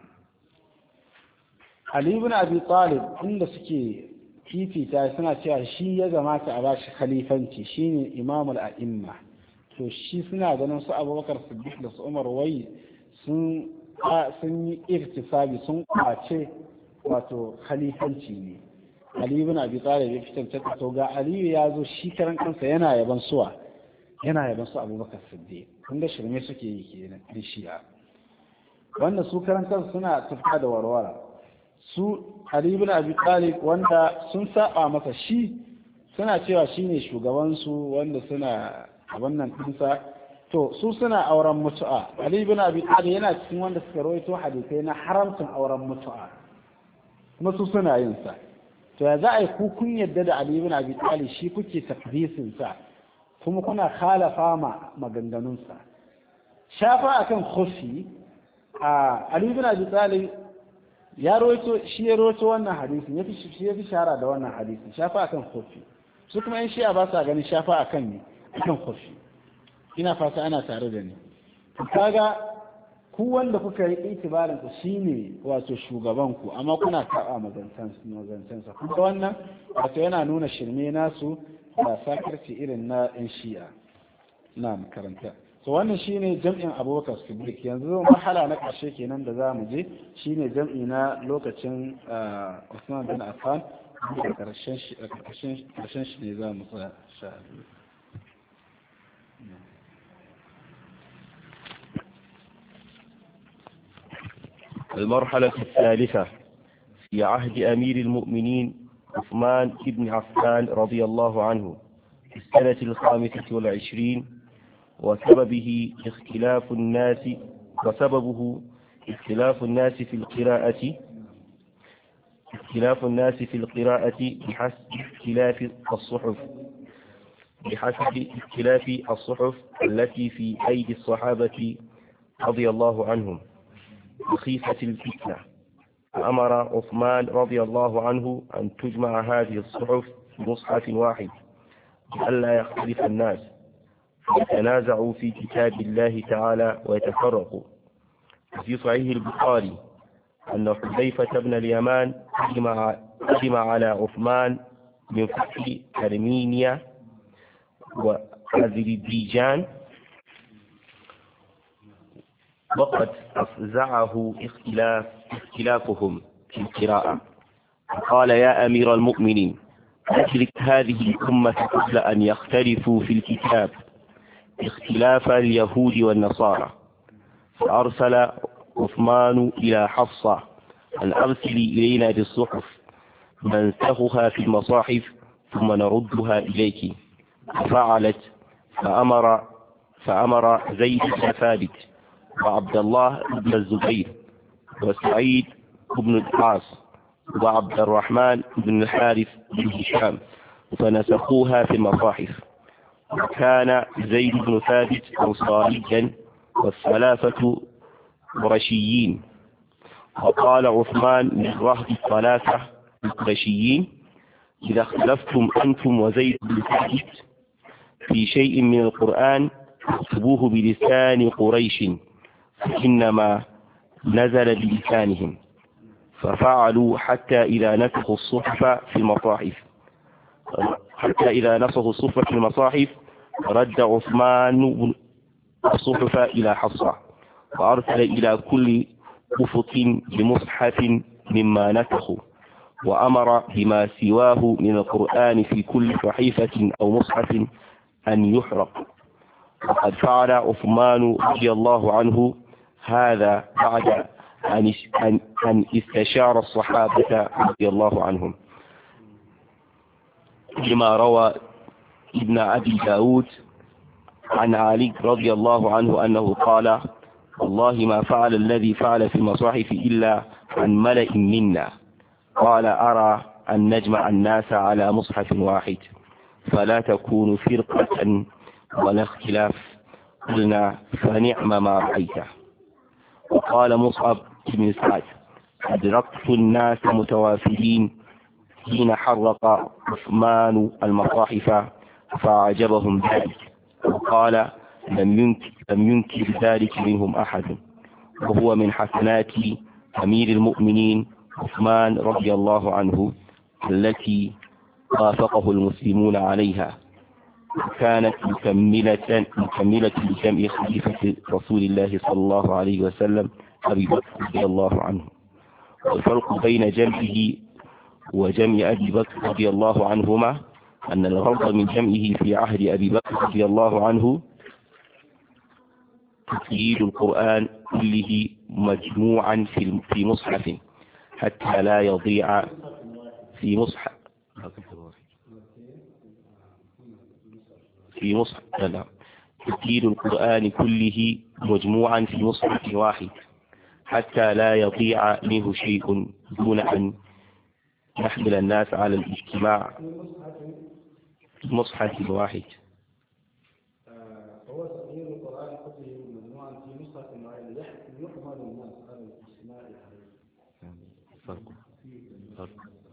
Ali ibn Abi Talib inda suke fifita suna cewa shi ya gamata a bashi khalifanci shine imamul a'imma to shi suna ganin su Abubakar Siddiq da su Umar wai sun sun yi irtisabi sun kwace wato khalifanci ne Ali ibn Abi Talib ya fitar to ga Ali ya zo shi karan kansa yana yaban suwa yana yaban su Abubakar Siddiq kun ga shirme suke yi kenan da shi'a wanda su karan kansu suna tafka da warwara su Ali ibn Abi Talib wanda sun saba masa shi suna cewa shine shugaban su wanda suna a wannan dinsa to su suna auren mutu'a Ali ibn Abi Talib yana cikin wanda suka rawaito hadisai na haramcin auren mutu'a kuma su suna yin sa to ya za a yi ku kun yadda da Ali ibn Abi Talib shi kuke takdisin sa kuma kuna khalafa ma maganganun sa shafa akan khufi a Ali ibn Abi Talib ya roto shi ya roto wannan hadisin ya fi shi ya fi shara da wannan hadisin shafa akan khufi su kuma in shi'a ba sa ganin shafa akan ne akan khufi ina fata ana tare da ni kaga ku wanda kuka yi itibarin ku shine wato shugaban ku amma kuna kaba mazantan mazantan sa kuma wannan wato yana nuna shirme nasu da sakarci irin na yan shi'a na karanta to wannan shine jam'in Abubakar Siddiq yanzu marhala na ƙarshe kenan da zamu je shine jam'i na lokacin Usman bin Affan da ƙarshen shi ƙarshen ƙarshen shi ne zamu tsaya insha Allah المرحلة الثالثة في عهد أمير المؤمنين عثمان بن عفان رضي الله عنه في السنة الخامسة والعشرين وسببه اختلاف الناس وسببه اختلاف الناس في القراءة اختلاف الناس في القراءة بحسب اختلاف الصحف بحسب اختلاف الصحف التي في أيدي الصحابة رضي الله عنهم وخيفة الفتنة فأمر عثمان رضي الله عنه أن تجمع هذه الصحف في مصحف واحد لئلا يختلف الناس يتنازعوا في كتاب الله تعالى ويتفرقوا. في صحيح البخاري أن حذيفة بن اليمان قدم على عثمان من فتح أرمينيا وأذربيجان وقد أفزعه اختلاف اختلافهم في القراءة فقال يا أمير المؤمنين أدرك هذه الأمة قبل أن يختلفوا في الكتاب اختلاف اليهود والنصارى فأرسل عثمان إلى حفصة أن أرسلي إلينا بالصحف ننسخها في المصاحف ثم نردها إليك ففعلت فأمر فأمر زيد بن ثابت وعبد الله بن الزبير وسعيد بن العاص وعبد الرحمن بن الحارث بن هشام فنسخوها في المصاحف. وكان زيد بن ثابت أنصاريا والثلاثة قرشيين. وقال عثمان للرهب الثلاثة القرشيين إذا اختلفتم أنتم وزيد بن ثابت في شيء من القرآن اكتبوه بلسان قريش فإنما نزل بلسانهم. ففعلوا حتى إذا نسخوا الصحف في المصاحف حتى إذا نسخوا الصحف في المصاحف رد عثمان الصحف إلى حفصة وأرسل إلى كل أفق بمصحف مما نسخوا وأمر بما سواه من القرآن في كل صحيفة أو مصحف أن يحرق. وقد فعل عثمان رضي الله عنه هذا بعد أن استشار الصحابة رضي الله عنهم، لما روى ابن أبي داود عن علي رضي الله عنه أنه قال: والله ما فعل الذي فعل في المصاحف إلا عن ملئ منا. قال: أرى أن نجمع الناس على مصحف واحد فلا تكون فرقة ولا اختلاف. قلنا: فنعم ما رأيت. وقال مصعب بن سعد: أدركت الناس متوافدين حين حرق عثمان المصاحف فأعجبهم ذلك، وقال: لم ينكر, لم ينكر ذلك منهم أحد، وهو من حسنات أمير المؤمنين عثمان رضي الله عنه التي وافقه المسلمون عليها، كانت مكملة مكملة لجمع خليفة رسول الله صلى الله عليه وسلم أبي بكر رضي الله عنه. والفرق بين جمعه وجمع أبي بكر رضي الله عنهما أن الغرض من جمعه في عهد أبي بكر رضي الله عنه تقييد القرآن كله مجموعا في مصحف حتى لا يضيع في مصحف في مصحف لا تقييد القرآن كله مجموعا في مصحف واحد حتى لا يضيع منه شيء دون أن يحمل الناس على الاجتماع في مصحف واحد. هو تقييد القرآن كله مجموعا في مصحف واحد يحمل الناس على الاجتماع عليه. فرق فرق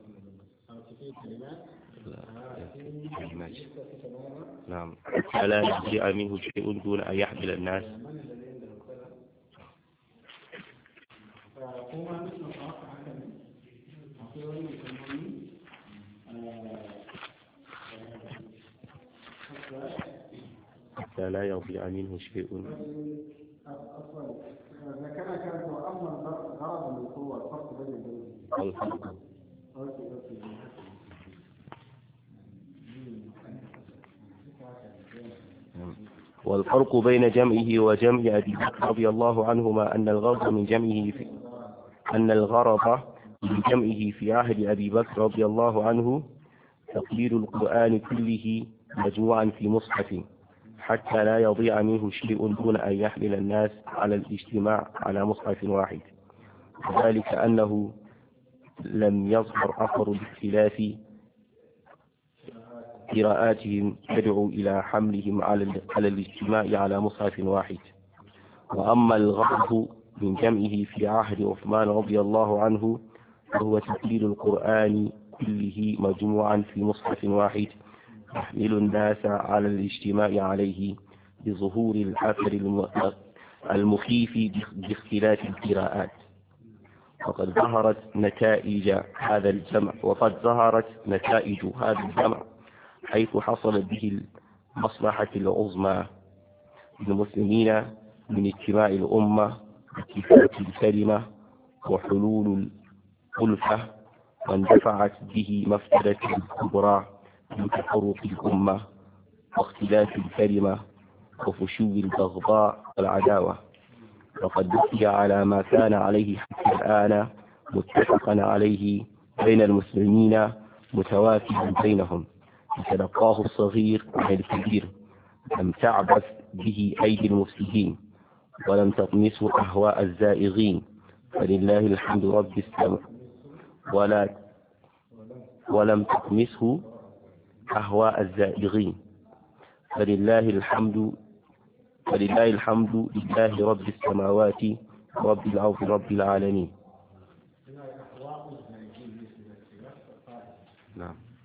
كلمات نعم لا يضيع منه شيء دون أن يحمل الناس. حتى لا يضيع منه شيء. ذكرنا كانت وأما الغرض من هو الفرق بين الدولين. والفرق بين جمعه وجمع أبي بكر رضي الله عنهما أن الغرض من جمعه في أن الغرض من جمعه في عهد أبي بكر رضي الله عنه تقييد القرآن كله مجموعا في مصحف حتى لا يضيع منه شيء دون أن يحمل الناس على الاجتماع على مصحف واحد، ذلك أنه لم يظهر أثر الاختلاف قراءاتهم يدعو إلى حملهم على على الاجتماع على مصحف واحد. وأما الغرض من جمعه في عهد عثمان رضي الله عنه فهو تقييد القرآن كله مجموعا في مصحف واحد يحمل الناس على الاجتماع عليه بظهور الأثر المخيف باختلاف القراءات. وقد ظهرت نتائج هذا الجمع وقد ظهرت نتائج هذا الجمع حيث حصل به المصلحة العظمى للمسلمين من اجتماع الأمة واتفاق الكلمة وحلول الألفة، واندفعت به مفسدة الكبرى من تفرق الأمة واختلاف الكلمة وفشو البغضاء والعداوة. وقد بقي على ما كان عليه حتى الآن متفقا عليه بين المسلمين متوافقا بينهم، يتلقاه الصغير عن الكبير، لم تعبث به أيدي المفسدين ولم تطمسه أهواء الزائغين، فلله الحمد رب السماء ولا ولم تطمسه أهواء الزائغين فلله الحمد فلله الحمد لله رب السماوات رب الأرض رب العالمين. نعم.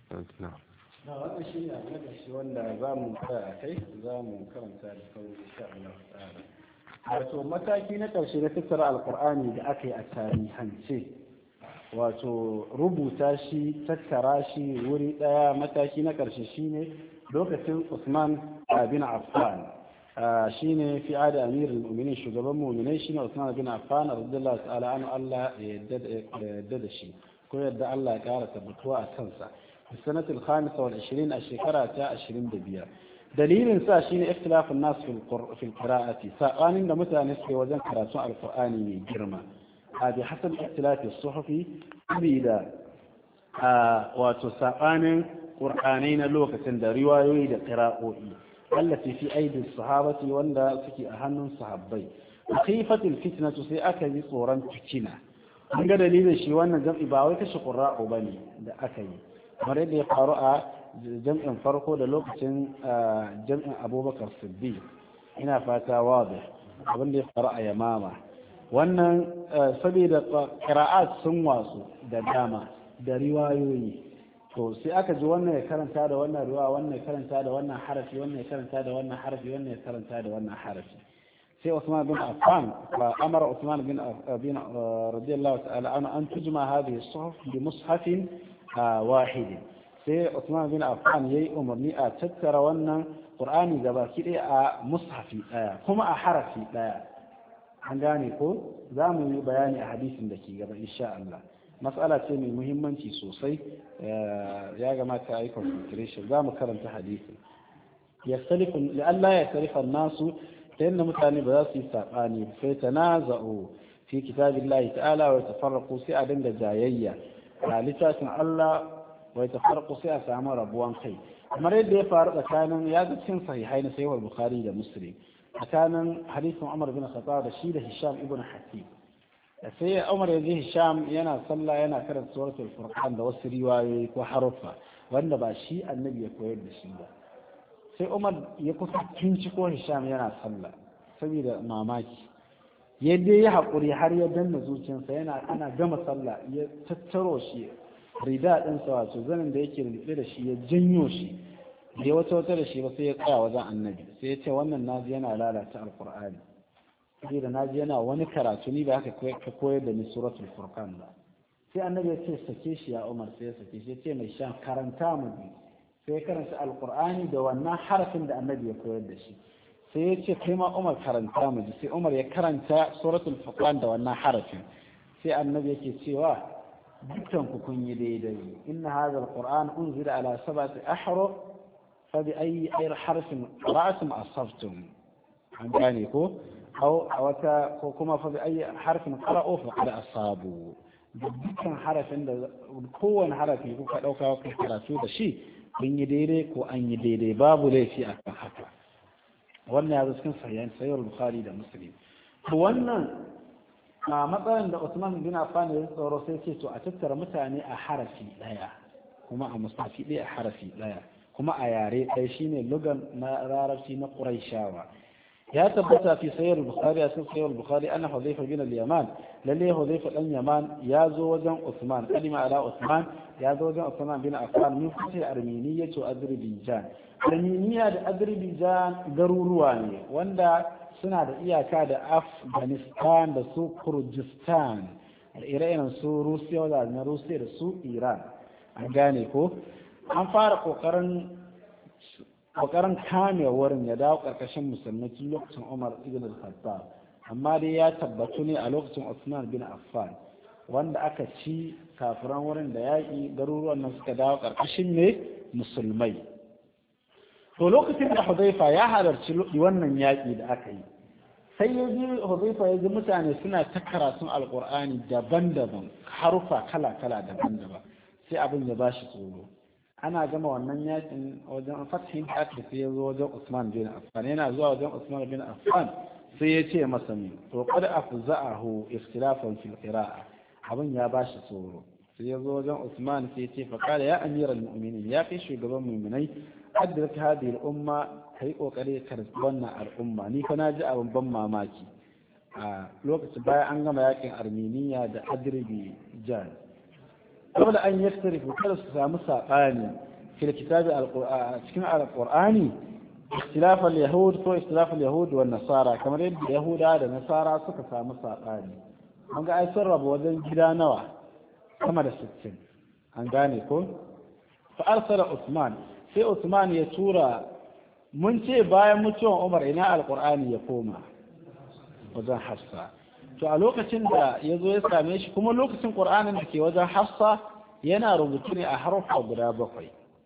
na'am na wannan shi ne abin da shi wanda za mu tsaya a kai za mu karanta da sauri insha Allah ta'ala. Wato mataki na ƙarshe na tattara alƙur'ani da aka yi a tarihance, wato rubuta shi tattara shi wuri ɗaya, mataki na ƙarshe shine lokacin Usman bin Affan, shine fi ada amirul mu'minin, shugaban mu'minai shine Usman bin Affan radiyallahu ta'ala anhu, Allah ya yarda da shi ko yadda Allah ya ƙara tabbatuwa a kansa. السنة الخامسة والعشرين الشكرة عشرين دبيا دليل ساشين اختلاف الناس في القر... في القراءة ساقان لمتى نسخ وزن قراءة القرآن من جرمة هذه حسب اختلاف الصحفي بيدا آه وتساقان قرآنين لوكة دا رواية دا قراءوئي التي في أيدي الصحابة واندا سكي أهن صحابي خيفة الفتنة سيأكد صورا فتنة من دليل الشيوان جمع باوية شقراء بني دا أكي kamar yadda ya faru a jam'in farko da lokacin jam'in abubakar siddi, ina fata wazi abin da ya faru a yamama wannan saboda qira'at sun wasu da dama da riwayoyi, to sai aka ji wannan ya karanta da wannan riwaya, wannan ya karanta da wannan harafi, wannan ya karanta da wannan harafi, wannan ya karanta da wannan harafi. sai Usman bin Affan fa amara Usman bin bin radiyallahu ta'ala anhu an tujma hadhihi as-suhuf bi mushafin wahidi, sai Usman bin Affan yayi umarni a tattara wannan Qur'ani gaba ki a mushafi daya kuma a harafi daya. An gane ko za mu yi bayani a hadisin da ke gaba insha Allah. Mas'ala ce mai muhimmanci sosai, ya gamata a yi concentration. Za mu karanta hadisin. Yastalifu la'alla yastalifa an-nasu, ta yadda mutane ba za su yi sabani sai tanaza'u fi kitabillahi ta'ala wa tafarraqu, sai a dinga jayayya a littafin Allah wai tafarqu, sai a samu rabuwan kai, kamar yadda ya faru tsakanin ya ga cikin sahihai na sahih al-Bukhari da Muslim tsakanin hadisin Umar bin Khattab da shi da Hisham ibn Hakim. Sai Umar ya ji Hisham yana sallah yana karanta suratul Furqan da wasu riwayoyi ko haruffa wanda ba shi annabi ya koyar da shi ba. Sai Umar ya kusa kinciko Hisham yana sallah saboda mamaki, yadda ya haƙuri har ya danna zuciyarsa, yana ana gama sallah ya tattaro shi rida ɗinsa wato zanin da yake rufe da shi ya janyo shi, bai wata wata da shi ba sai ya tsaya wajen annabi, sai ya ce wannan naji yana lalata alƙur'ani, sai da naji yana wani karatu ni ba haka ka koyar da ni suratul furqan ba. Sai annabi ya ce sake shi ya Umar, sai ya sake shi ya ce mai shan karanta mu bi, sai ya karanta alƙur'ani da wannan harafin da annabi ya koyar da shi. Sai ya ce kai ma Umar karanta mu ji, sai Umar ya karanta suratul furqan da wannan harafin. Sai annabi yake cewa dukkan ku kun yi daidai, inna hadha alquran unzila ala sab'ati ahruf fa bi ayyi harfin qara'tum asabtum. An gane ko aw wata ko kuma fa bi ayyi harfin qara'u fa qad asabu. Dukkan harafin da kowane harafi kuka dauka ku karatu da shi kun yi daidai ko an yi daidai, babu laifi akan haka. Wannan ya zo cikin sahihan sahih al-Bukhari da Muslim. To wannan a matsayin da Usman bin Affan ya tsoro sai ce to a tattara mutane a harafi daya kuma a musafi daya a harafi daya kuma a yare ɗaya shine lugan na larabci na Quraishawa. Ya tabbata fi sahih al-Bukhari a cikin sahih al-Bukhari anna Hudhayfa bin al-Yaman, lalle Hudhayfa dan Yaman ya zo wajen Usman, kalima ala Usman ya zo wajen Usman bin Affan min fice Armeniya to Azerbaijan. Armeniya da Azerbaijan garuruwa ne wanda suna da iyaka da Afghanistan da su Kurdistan da ire-iren su Rusiya da na Rusiya da su Iran. An gane ko an fara kokarin kokarin kame wurin ya dawo karkashin musulmi tun lokacin Umar ibn al-Khattab, amma dai ya tabbatu ne a lokacin Usman bin Affan wanda aka ci kafiran wurin da yaƙi, garuruwan nan suka dawo karkashin ne musulmai. To lokacin da Hudhayfa ya halarci wannan yaƙi da aka yi, sai ya ji Hudhayfa ya ji mutane suna ta karatun alƙur'ani daban-daban, harufa kala-kala daban-daban, sai abin ya bashi tsoro. Ana gama wannan yaƙin wajen fathin da aka sai ya zo wajen Usman bin Affan, yana zuwa wajen Usman bin Affan sai ya ce masa min to qad afza'ahu ikhtilafan fil qira'a, abin ya bashi tsoro. Sai ya zo wajen Usman sai ya ce fa qala ya amiral mu'minin, ya kai shugaban mu'minai, adrak hadhihi al-umma, kai kokari ka wannan al'umma, ni fa naji abin ban mamaki a lokacin bayan an gama yakin Armeniya da Azerbaijan. قبل أن يختلفوا كلا سامو ساباني في الكتاب cikin القرآن اختلاف اليهود ko اختلاف اليهود والنصارى kamar yadda Yahuda da Nasara suka samu sabani an ga ai sun rabu wajen gida nawa sama da sittin an gane ko fa arsala Usman sai Usman ya tura mun ce bayan mutuwan Umar ina alqur'ani ya koma wajen Hafsa to a lokacin da ya zo ya same shi kuma lokacin Qur'anin da ke wajen Hafsa yana rubutu ne a harufa guda bakwai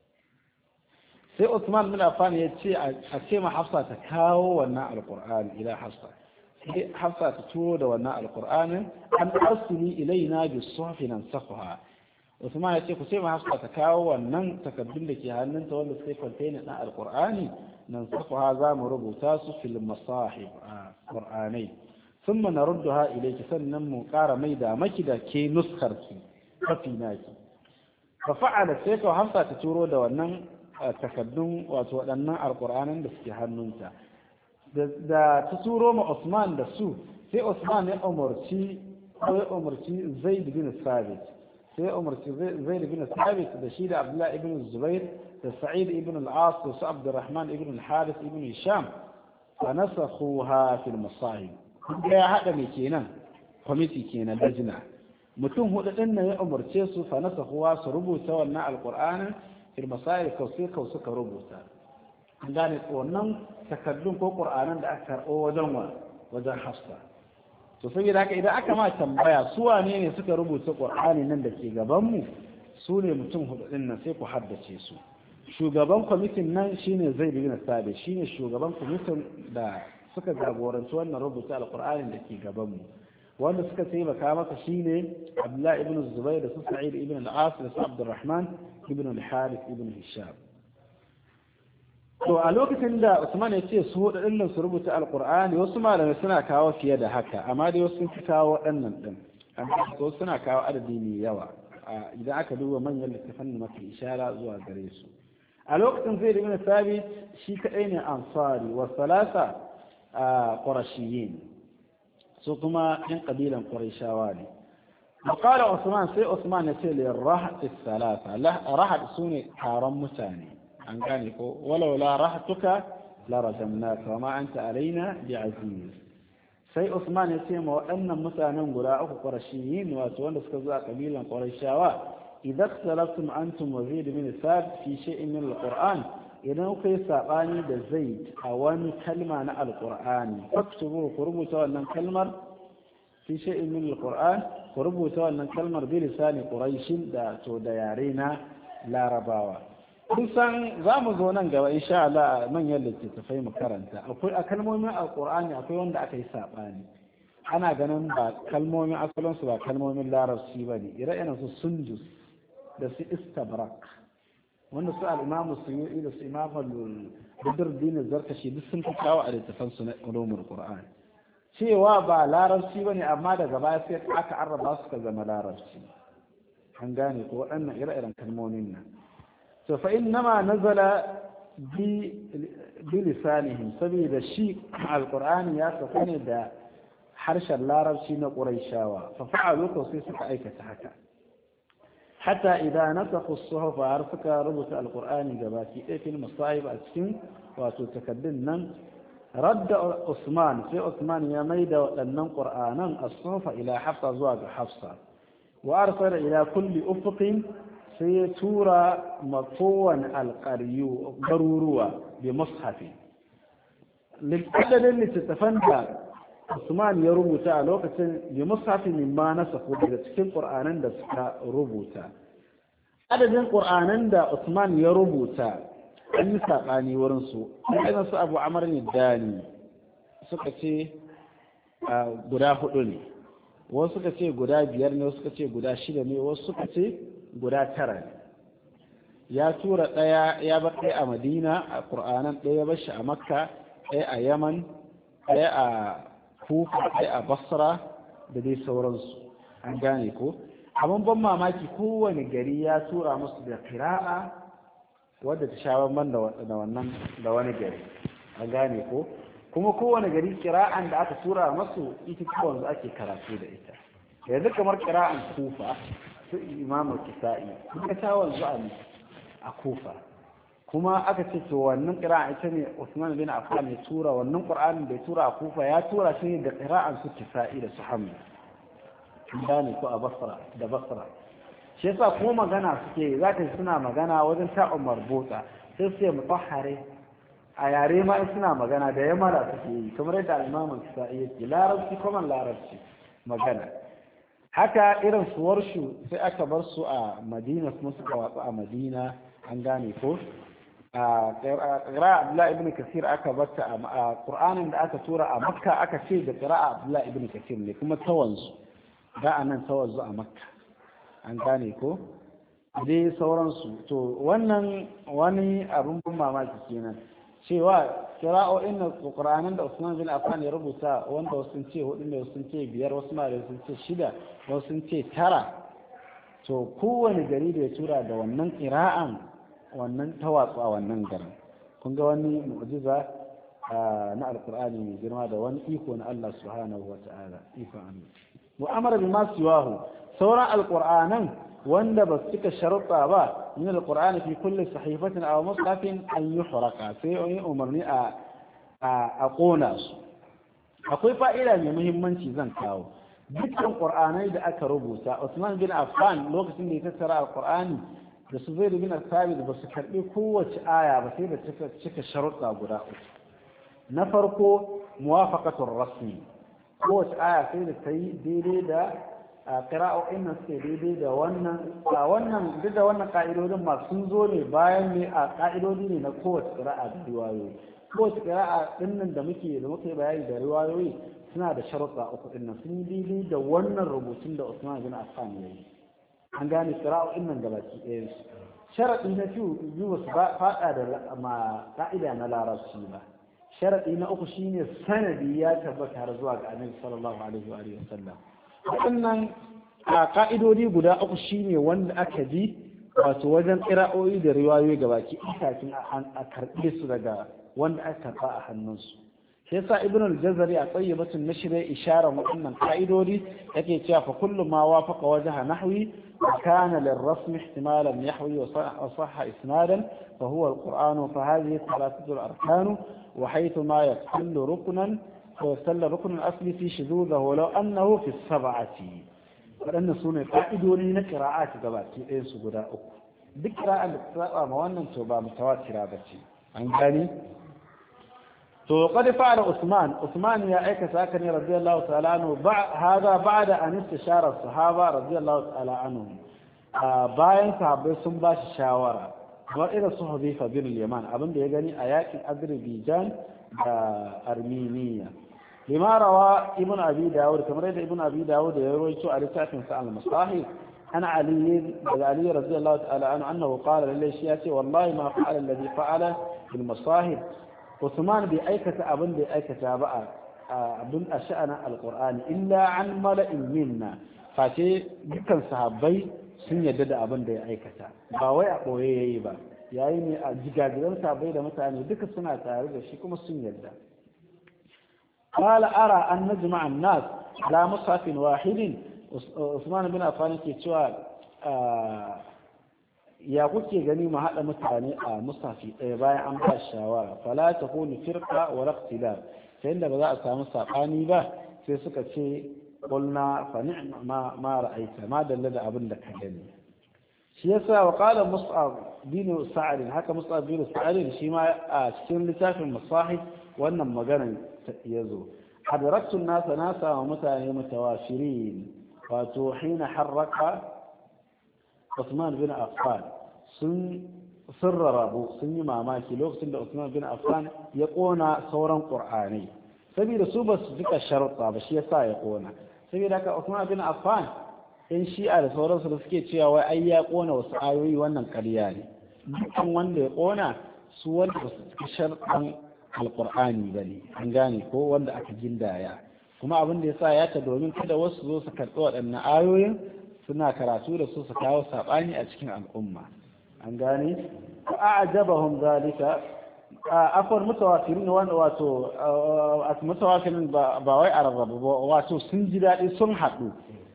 sai Usman bin Affan ya ce a ce ma Hafsa ta kawo wannan alqur'ani ila Hafsa sai Hafsa ta turo da wannan alqur'anin an arsili ilaina bi suhufin ansakhuha Usman ya ce ku ce ma Hafsa ta kawo wannan takaddun da ke hannunta wanda suke container na alqur'ani nan sakhuha za mu rubuta su fil masahib qur'anai thumma narudduha ilayki sannan mu ƙara maida maki da ke nuskarki kafi naki fa fa'ala sai ka Hafsa ta turo da wannan takaddun wato waɗannan alƙur'anan da suke hannunta da ta turo ma Usman da su sai Usman ya umarci ya umarci Zaid bin Sabit sai umarci Zaid bin Sabit da shi da Abdullah ibn Zubair da Sa'id ibn al-As da su Abdurrahman ibn al-Harith ibn Hisham fa nasakhuha fil masahib ya hada me kenan committee kenan lajna mutum hudu din nan ya umarce su fa nasakhuha su rubuta wannan alqur'anin ilmasayar kausai kau suka rubuta an gane wannan takaddun ko ƙur'anan da aka karɓo wajen wa wajen Hafsa to saboda haka idan aka ma tambaya su wane ne suka rubuta ƙur'ani nan da ke gabanmu su ne mutum hudu din nan sai ku haddace su shugaban kwamitin nan shine Zaid bin Sabit shine shugaban kwamitin da suka jagoranci wannan rubuta alƙur'anin da ke gabanmu wanda suka taimaka maka shine Abdullah ibn Zubair da su Sa'id ibn al-As da su Abdurrahman ibn al-Harith ibn Hisham to a lokacin da Usman ya ce su hudu dinnan su rubuta alqur'ani wasu malamai suna kawo fiye da haka amma dai wasu sun fi kawo waɗannan din ko suna kawo adadi mai yawa idan aka duba manyan littafan da mafi ishara zuwa gare su a lokacin Zaid ibn Thabit shi kadai ne ansari wa salasa qurashiyyin su kuma yan kabilan qurayshawa ne وقال عثمان سي عثمان يسي للرهط الثلاثة رهط سوني حارم متاني عن كانكو ولولا رهطك لرجمناك وما أنت علينا بعزيز سي عثمان يسي وأن متانا قراء قرشيين واتوانا سكزاء قبيلا قريشاوا إذا اختلفتم أنتم وزيد من ثابت في شيء من القرآن إذا كي ساقاني دا زيد أوان كلمة عن القرآن فاكتبوا قربوا سواء كلمة في شيء من القرآن ku rubuta wannan kalmar bi lisani quraishin da to da yare na larabawa kun san za mu zo nan gaba insha Allah manyan littattafai mu karanta akwai a kalmomin alqur'ani akwai wanda aka yi sabani ana ganin ba kalmomin asalin su ba kalmomin larabci bane ire-iren su sundus da su istabrak wanda su al-imam suyuti da su imam al-badruddin zarkashi duk sun kawo a littafan su na ulumul qur'an cewa ba larabci ba ne amma daga baya sai aka arraba su ka zama larabci an gane ko waɗannan ire-iren kalmomin nan to fa innama nazala bi bi lisanihim saboda shi alqur'ani ya sauka ne da harshen larabci na quraishawa fa fa'alu to sai suka aikata haka hatta idan nasakhu as-suhuf har suka rubuta alqur'ani gabaki ɗaya fil masahib a cikin wato takaddun nan رد عثمان في عثمان يا ميدا وأنن قرآنا الصوف إلى حفصة زواج حفصة وأرسل إلى كل أفق في تورا مطوى القريو ضروروا بمصحف للعدد اللي تتفنى عثمان يربوتا لوقت بمصحف مما نسخوا بذلك قرآنا دسك ربوتا عدد قرآنا دا عثمان يربوتا an yi saɓani wurinsu ɗan su abu amar ne dani suka ce guda hudu ne wasu suka ce guda biyar ne wasu suka ce guda shida ne wasu suka ce guda tara ne ya tura ɗaya ya bar ɗaya a madina a ƙur'anan ɗaya ya bar shi a makka ɗaya a yaman ɗaya a kufa ɗaya a basra da dai sauransu an gane ko abin ban mamaki kowane gari ya tura musu da kira'a wadda ta sha man da wannan da wani gari an gane ko kuma kowane gari kira'an da aka tura masu ita wanzu ake karatu da ita yanzu kamar kira'an kufa su imamu kisa'i suka ta wanzu a kufa kuma aka ce to wannan qira'a ita ne Usman bin Affan ya tura wannan Qur'anin da ya tura a kufa ya tura shi da qira'an su kisa'i da su hamza gane ko a basra da basra shi yasa ko magana suke zaka ji suna magana wajen ta'un marbuta sai su ce mutahhare a yare ma suna magana da yamara suke yi kamar yadda Imam Kisa'i yake larabci kuma larabci magana haka irin suwar shu sai aka bar su a Madina kuma suka watsu a Madina an gane ko a qira'a Abdullah ibn Kathir aka barta a Qur'anin da aka tura a Makka aka ce da qira'a Abdullah ibn Kathir ne kuma tawanzu da anan tawanzu a Makka an gane ko dai sauransu to wannan wani abin ban mamaki kenan cewa kira'o'in na Qur'anin da Usman bin Affan ya rubuta wanda wasu sun ce hudu ne wasu sun ce biyar wasu ma sun ce shida wasu sun ce tara to kowane gari da ya tura da wannan qira'an wannan tawatsu a wannan garin kun ga wani mu'jiza na alqur'ani mai girma da wani iko na Allah subhanahu wa ta'ala iko Allah mu'amara bima siwahu sauran alqur'anan wanda ba su cika sharuɗa ba min alqur'ani fi kulli sahifatin aw mushafin an yuhraqa sai yi umarni a a kona su akwai fa'ida mai muhimmanci zan kawo dukkan qur'anai da aka rubuta Usman bin Affan lokacin da ya tattara alqur'ani da su Zaid bin Thabit ba su karbi kowace aya ba sai da cika cika sharuɗa guda uku na farko muwafaqatur rasmi kowace aya sai da ta yi daidai da a ƙira'o'in nan suke daidai da wannan a wannan duk da wannan ƙa'idodin masu sun zo ne bayan ne a ƙa'idodi ne na kowace ƙira'a da riwayoyi kowace ƙira'a ɗin nan da muke da muke bayani da riwayoyi suna da sharuɗa uku ɗin nan sun yi daidai da wannan rubutun da Usman bin Affan ya yi an gane ƙira'o'in nan da baki ɗayan su sharaɗi na biyu biyu su faɗa da ma ƙa'ida na larabci ba sharaɗi na uku shine sanadi ya tabbata har zuwa ga annabi sallallahu alaihi wa alihi wasallam waɗannan a ƙa'idodi guda uku shine wanda aka ji wato wajen ƙira'o'i da riwayoyi ga baki kafin a karɓe su daga wanda aka karɓa a hannunsu shi yasa ibn al-jazari a tsayyibatun nashri isharar waɗannan ƙa'idodi yake cewa fa kullu ma wafaqa wajha nahwi kana lirrasm ihtimalan yahwi wa sahha isnadan fa huwa al-qur'an fa hadhihi thalathatu al-arkan wa haythu ma yaqullu ruknan ويستل ركن الأصل في شذوذه ولو أنه في السبعة waɗannan su ne ƙa'idoni na ƙira'ati da baki ɗayan su guda uku duk ƙira'ar da ta saba ma wannan to ba mutawatira ba ce an gani to qad fa'ala Usman Usman ya aikata haka ne radiyallahu ta'ala anhu hada ba'da an istishara sahaba radiyallahu ta'ala anhu bayan sahabbai sun ba shi shawara kamar irin su Hudayfa bin al-Yaman abinda ya gani a yakin Azerbaijan da Armenia لما روى ابن أبي داود كما رأيت ابن أبي داود يروي على ساكن سأل المصاحي أنا علي علي رضي الله تعالى عنه أنه قال للشياسي والله ما فعل الذي فعل بالمصاحب عثمان بأيكة أبن بأيكة بقى أبن أشأنا القرآن إلا عن ملئ منا فاتي بكل صحابي sun yadda da abin da ya aikata ba wai a ɓoye ya yi ba yayi ne a jigajiran sabai da mutane duka suna tare da shi kuma sun yadda قال أرى أن نجمع الناس على مصحف واحد عثمان بن عفان ke cewa ya kuke gani mu haɗa mutane a mushafi ɗaya bayan an ba shawara fala takunu firqa wa ikhtilaf sai da ba za a samu sabani ba sai suka ce qulna fa ni'ma ma ma ra'aita ma dalla da abin da ka gani shi yasa wa qala mus'ab bin sa'id haka mus'ab bin sa'id shi ma a cikin littafin musahif wannan maganar يزو حضرت الناس ناسا ومتاني متوافرين wato hina harraka Usman bin Affan sun sirrarabu sun yi mamaki lokacin da Usman bin Affan ya kona sauran Qur'ani saboda su ba su jika sharuɗa ba shi yasa ya kona saboda haka Usman bin Affan in shi'a da sauransu da suke cewa wai ai ya kona wasu ayoyi wannan ƙarya ne dukkan wanda ya kona su wanda ba su jika sharuɗan alƙur'ani ba ne an gane ko wanda aka gindaya kuma abin da ya sa ya ta domin kada wasu zo su karɓi waɗannan ayoyin suna karatu da su su kawo saɓani a cikin al'umma an gane ko a ajabahum zalika afwan mutawafirin wanda wato mutawafirin ba wai araba ba wato sun ji daɗi sun haɗu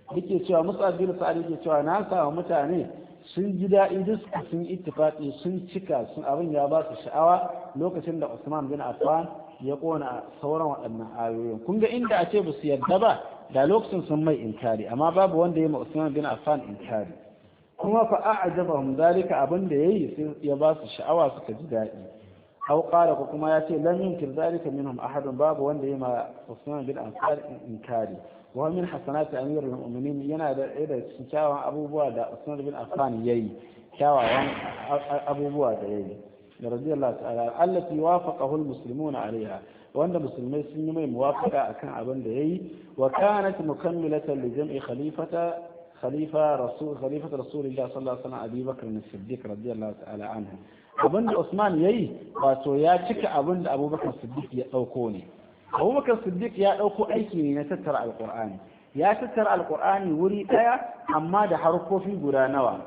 yake cewa Mus'ab bin Sa'ad yake cewa na samu mutane sun ji daɗi duk sun ittifaqi sun cika sun abin ya ba su sha'awa lokacin da Usman bin Affan ya kona sauran waɗannan ayoyin kun ga inda a ce ba su yadda ba da lokacin sun mai inkari amma babu wanda ya ma Usman bin Affan inkari kuma fa a'jabahum zalika abin da yayi sai ya ba su sha'awa suka ji daɗi aw qala ko kuma ya ce lam yunkir zalika minhum ahadun babu wanda ya ma Usman bin Affan inkari wa min hasanati amirul mu'minin yana da da kyawawan abubuwa da Usman bin Affan yayi kyawawan abubuwa da yayi radiyallahu ta'ala allati wafaqahu almuslimuna alaiha wanda musulmai sun yi mai muwafaqa akan abin da yayi wa kanat mukammilatan li jam'i khalifata khalifa rasul khalifata rasulillah sallallahu alaihi wasallam Abi Bakr as-Siddiq radiyallahu ta'ala anhu abin da Usman yayi wato ya cika abin da Abubakar Siddiq ya dauko ne Abubakar Siddiq ya dauko aiki ne na tattara alqur'ani ya tattara alqur'ani wuri daya amma da harkofi guda nawa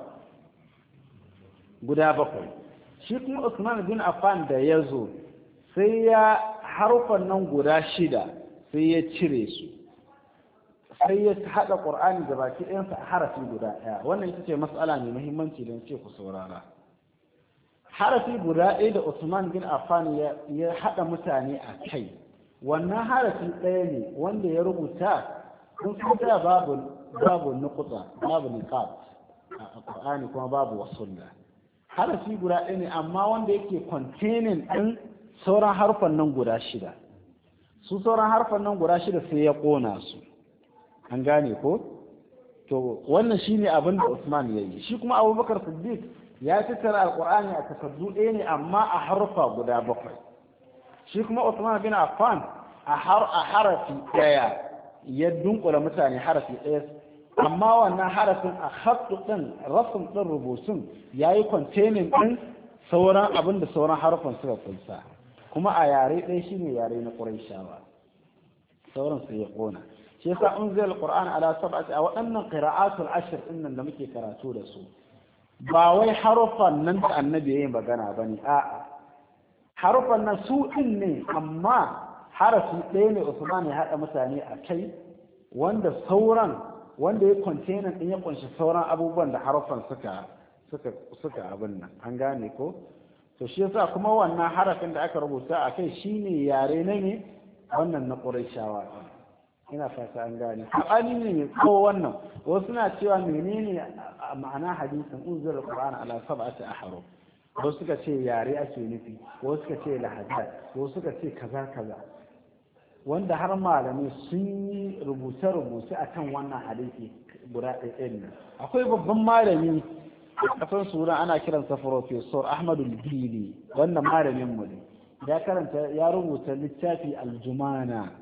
guda bakwai shi kuma Usman bin Affan da ya zo sai ya harufan nan guda shida sai ya cire su sai ya haɗa ƙur'ani da baki ɗayansa a harafi guda ɗaya wannan ita ce matsala mai muhimmanci don ce ku saurara harafi guda ɗaya da Usman bin Affan ya haɗa mutane a kai wannan harafi ɗaya ne wanda ya rubuta sun kuta babu babu nuqta babu niqab a ƙur'ani kuma babu wasulla harafi guda ɗaya ne amma wanda yake containing ɗin sauran harfan nan guda shida su sauran harfan nan guda shida sai ya ƙona su an gane ko to wannan shine abin da Usman ya yi shi kuma Abubakar Siddiq ya tattara alƙur'ani a takardu ɗaya ne amma a harfa guda bakwai shi kuma Usman bin Affan a harafi ɗaya ya dunkula mutane harafi ɗaya amma wannan harafin a hatsu ɗin rasin ɗin rubutun ya yi kwantenin ɗin sauran abin da sauran harafin suka kunsa kuma a yare ɗaya shi ne yare na ƙuraishawa sauran su ya ƙona shi yasa in zai alƙur'an ala sab'ati a waɗannan qira'atul ashir ɗin nan da muke karatu da su ba wai harufan nan da annabi yayin magana bane a'a harufan nan su ɗin ne amma harafi ɗaya ne Usman ya haɗa mutane a kai wanda sauran wanda ya container din ya kunshi sauran abubuwan da harafan suka suka suka abin nan an gane ko to shi yasa kuma wannan harafin da aka rubuta a kai shine yare na ne wannan na Qurayshawa ina fata an gane Qur'ani ne ko wannan wasu na cewa menene ma'ana hadisin unzil al-Qur'an ala sab'ati ahruf wasu suka ce yare ake nufi wasu suka ce lahajat wasu suka ce kaza kaza wanda har malamai sun yi rubuce-rubuce a kan wannan hadisi guda ɗaya nan akwai babban malami a ƙasar sudan ana kiransa Profesor Ahmadu Bili wannan malamin mu ne ya karanta ya rubuta littafi aljumana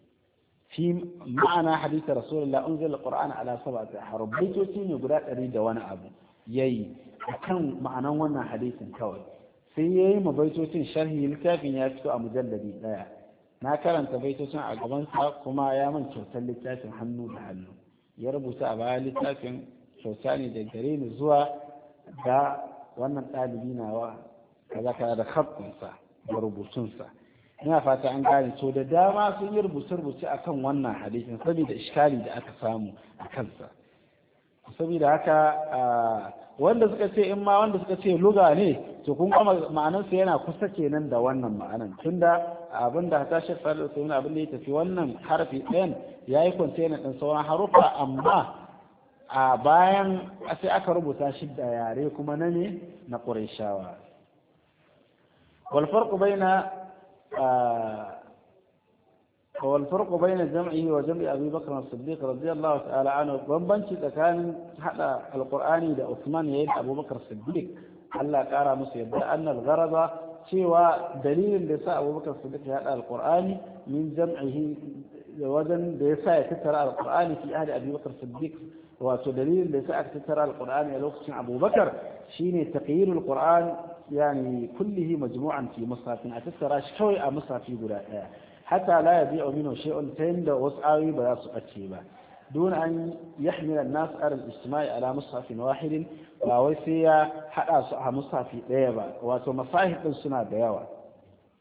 fi ma'ana hadisi rasulullah unzila alquran ala sab'ati ahruf baitoci ne guda ɗari da wani abu yayi akan ma'anan wannan hadisin kawai sai yayi ma baitocin sharhi littafin ya fito a mujalladi ɗaya na karanta baitocin a gabansa kuma ya man kyautar littafin hannu da hannu ya rubuta a baya littafin kyauta ne da gare ni zuwa ga wannan ɗalibi nawa kaza kaza da khabtinsa da rubutunsa ina fata an gane to da dama sun yi rubuce-rubuce akan wannan hadisin saboda iskali da aka samu a kansa saboda haka wanda suka ce in ma wanda suka ce luga ne to kun kuma ma'anarsa yana kusa kenan da wannan ma'anan tunda abin da ta shafa da sai abin da ya tafi wannan harfi ɗayan ya yi container ɗin sauran harufa amma a bayan sai aka rubuta shi da yare kuma na ne na Qurayshawa wal farqu baina والفرق بين جمعه وجمع أبي بكر الصديق رضي الله تعالى عنه بمبنشي تكان حتى القرآن ده عثمان يد أبو بكر الصديق الله قال مسيب أن الغرض سوى دليل لساء أبو بكر الصديق هذا القرآن من جمعه وزن لساء تترى القرآن في أهل أبي بكر الصديق وتدليل لساء تترى القرآن الوقت أبو بكر شين تغيير القرآن يعني كله مجموعا في مصحف أتترى شوي مصحف في قراءة حتى لا يبيع منه شيء تند وسعوي بياس أتيبا دون أن يحمل الناس على الاجتماع على مصحف واحد ووسيا حتى مصحف ديبا ومصاحف السنة ديوا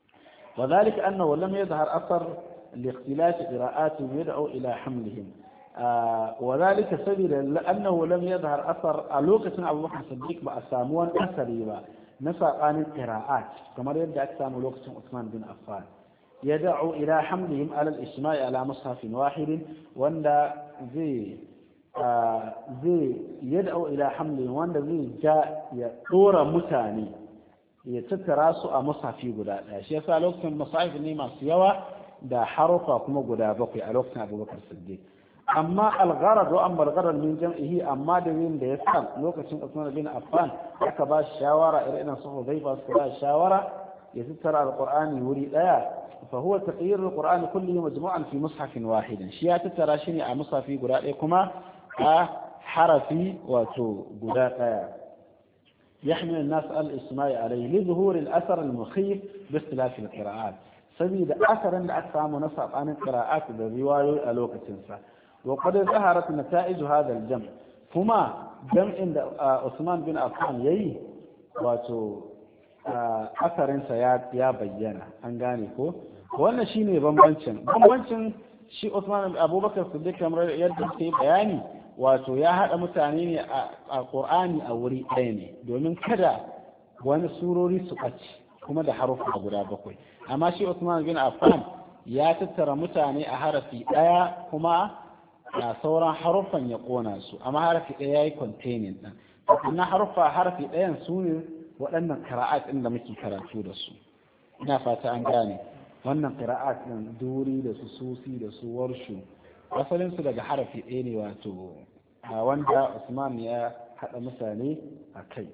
وذلك أنه لم يظهر أثر لاختلاف قراءاتهم يدعو إلى حملهم wa zalika sabida annahu lam yadhhar athar a lokacin Abubakar Siddiq ba a samu wani asari ba na sabanin qira'at kamar yadda aka samu lokacin Usman bin Affan yad'u ila hamlihim ala al-isma'i ala mushaf wahid wanda zai zai yad'u ila hamlihim wanda zai ja ya dora mutane ya tattara su a mushafi guda daya shi yasa lokacin musahif ne masu yawa da harufa kuma guda bakwai a lokacin Abubakar Siddiq amma al-gharad wa amma al-gharad min jam'ihi amma da yin da yasa lokacin Usman bin Affan aka ba shi shawara irin su Hudayfa su ba shawara ya tattara al-Qur'ani wuri daya fa huwa taqyir al-Qur'ani kullihi majmu'an fi mushaf wahid shi ya tattara shi ne a mushafi guda daya kuma a harafi wato guda daya يحمل الناس الإسماء عليه لظهور الأثر المخيف باختلاف القراءات سبيل أثر أن أكثر منصب عن القراءات بالرواية ألوكة تنسى وقد ظهرت نتائج هذا الجمع هما جمع عند عثمان بن عفان يي واتو أثر يا بيانا أنغاني كو wannan shine bambancin bambancin shi Uthman Abubakar Siddiq kamar yadda ke bayani wato ya hada mutane ne a Qur'ani a wuri ɗaya ne domin kada wani surori su ɓace kuma da harufa guda bakwai amma shi Uthman bin Affan ya tattara mutane a harafi ɗaya kuma a sauran haruffan ya kona su amma harafi ɗaya yayi containing din sannan haruffa harafi ɗayan su ne waɗannan qira'at ɗin da muke karatu da su ina fata an gane wannan qira'at ɗin duri da su susi da su warshu asalin su daga harafi ɗaya ne wato wanda Usman ya haɗa mutane a kai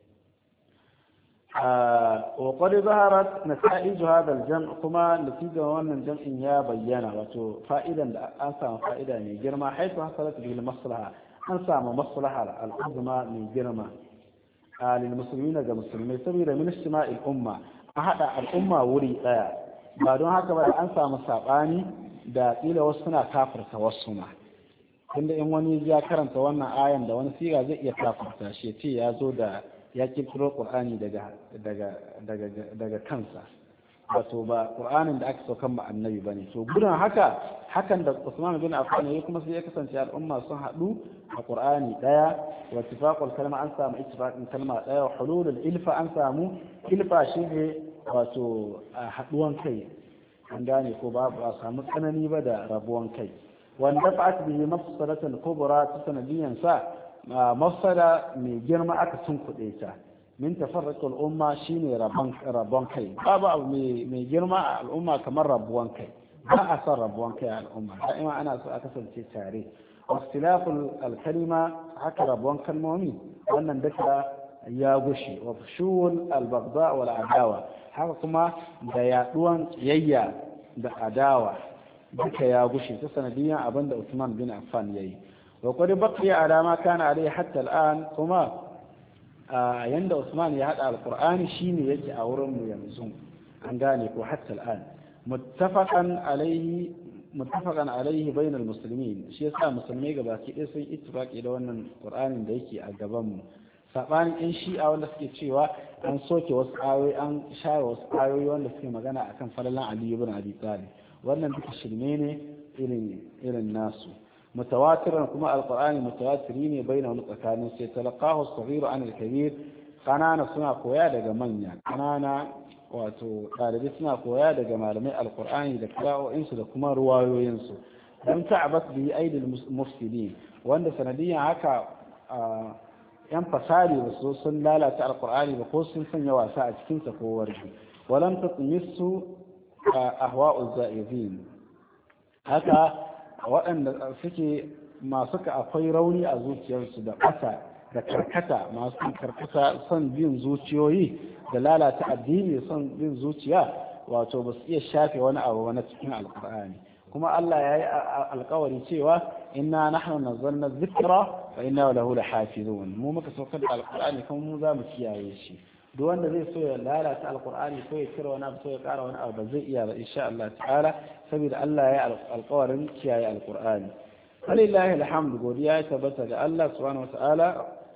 وقد ظهرت نتائج هذا الجمع كما نتيجة وأن الجمع يا بيانا وتو فائدا أنسى فائدة من جرمى حيث حصلت به المصلحة أنسى مصلحة العظمى من جرمى للمسلمين كمسلمين سبيل من اجتماع الأمة أحد الأمة ولي آية بعدون هكذا أنسى مصاباني da ƙila wasu suna kafarta wasu ma tunda in wani ya karanta wannan ayan da wani siga zai iya kafarta shi ce ya zo da ya kirkiro Qur'ani daga daga daga daga kansa wato ba Qur'anin da aka saukan ma annabi bane to gudun haka hakan da Usman bin Affan yayi kuma sai ya kasance al'umma sun haɗu a Qur'ani daya wa ittifaqul kalma an samu ittifaqin kalma daya wa hululul ilfa an samu ilfa shine wato haɗuwan kai an gane ko ba a samu tsanani ba da rabuwan kai wanda fa'at bihi mafsadatan kubra ta sanadiyan sa mafsada mai girma aka tunkuɗe ta min tafarraqul umma shine rabon rabon kai babu abu mai girma a al'umma kamar rabuwan kai ba a san rabuwan kai a al'umma da'ima ana so a kasance tare wastilaful al-kalima haka rabuwan kalmomi wannan duka ya gushe wa fushul al-baghdha wal adawa haka kuma da yaduwan yayya da adawa duka ya gushe ta sanadiyan abinda Uthman bin Affan yayi wa qad baqiya ala ma kana alayhi hatta al'an kuma yanda Uthman ya hada alqur'ani shine yake a wurin mu yanzu an gane ko hatta al'an muttafaqan alayhi muttafaqan alayhi bainal muslimin shi yasa musulmai gabaki ɗaya sun ittifaqi da wannan qur'anin da yake a gaban mu sabanin yan shi'a wanda suke cewa an soke wasu ayoyi an share wasu ayoyi wanda suke magana akan falalan Ali ibn Abi Talib wannan duka shirme ne irin irin nasu mutawatiran kuma alqur'ani mutawatiri ne baina wani tsakanin sai talaqahu as-saghir an al-kabir kanana suna koya daga manya kanana wato ɗalibai suna koya daga malamai alqur'ani da qira'o'insu da kuma ruwayoyinsu dan ta'abat bi aidil mufsidin wanda sanadiyan haka yan fasari ba su sun lalata alkur'ani ba ko sun sanya wasa a cikinsa ko warki walam tatmisu ahwa'u za'izin haka waɗanda suke masu ka akwai rauni a zuciyarsu da ƙasa da karkata masu karkata son bin zuciyoyi da lalata addini son bin zuciya wato ba su iya shafe wani abu na cikin alkur'ani kuma Allah ya yi alkawari cewa inna nahnu nazzalna dhikra wa inna lahu lahafizun mu muka saukar da alqur'ani kuma mu za mu kiyaye shi duk wanda zai so ya lalata alqur'ani ko ya kira wani abu ko ya kara wani abu ba zai iya ba insha Allah ta'ala saboda Allah ya yi alkawarin kiyaye alqur'ani walillahi alhamdu godiya ya tabbata ga Allah subhanahu wa ta'ala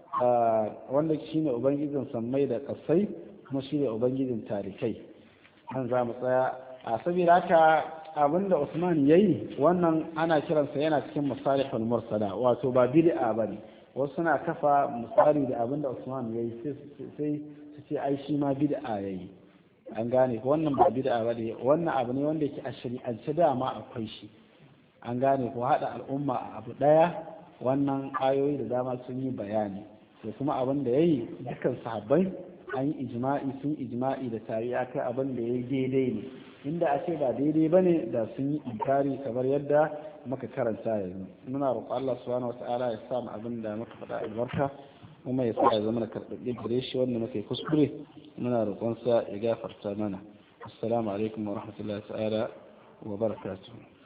wanda shine ubangijin sammai da kasai kuma shine ubangijin tarikai an za mu tsaya a saboda haka abinda Usman yayi wannan ana kiransa yana cikin masalihul mursala wato ba bid'a bane wasu suna kafa misali da abinda Usman yayi sai su ce ai shi ma bid'a yayi an gane ko wannan ba bid'a bane wannan abu ne wanda yake a shari'ance dama akwai shi an gane ko hada al'umma a abu daya wannan ayoyi da dama sun yi bayani da kuma abin da yayi dukkan sahabbai an yi ijma'i sun ijma'i da tarihi kai abin da yayi daidai ne inda a ce ba daidai bane da sun yi inkari kamar yadda muka karanta yanzu muna roƙon Allah subhanahu wataala ya sa mu abin da muka faɗa albarka kuma ya sa ya zama karɓaɓɓe gare shi wanda muka yi kuskure muna roƙon sa ya gafarta mana assalamu alaikum wa rahmatullahi ta'ala wa barakatuh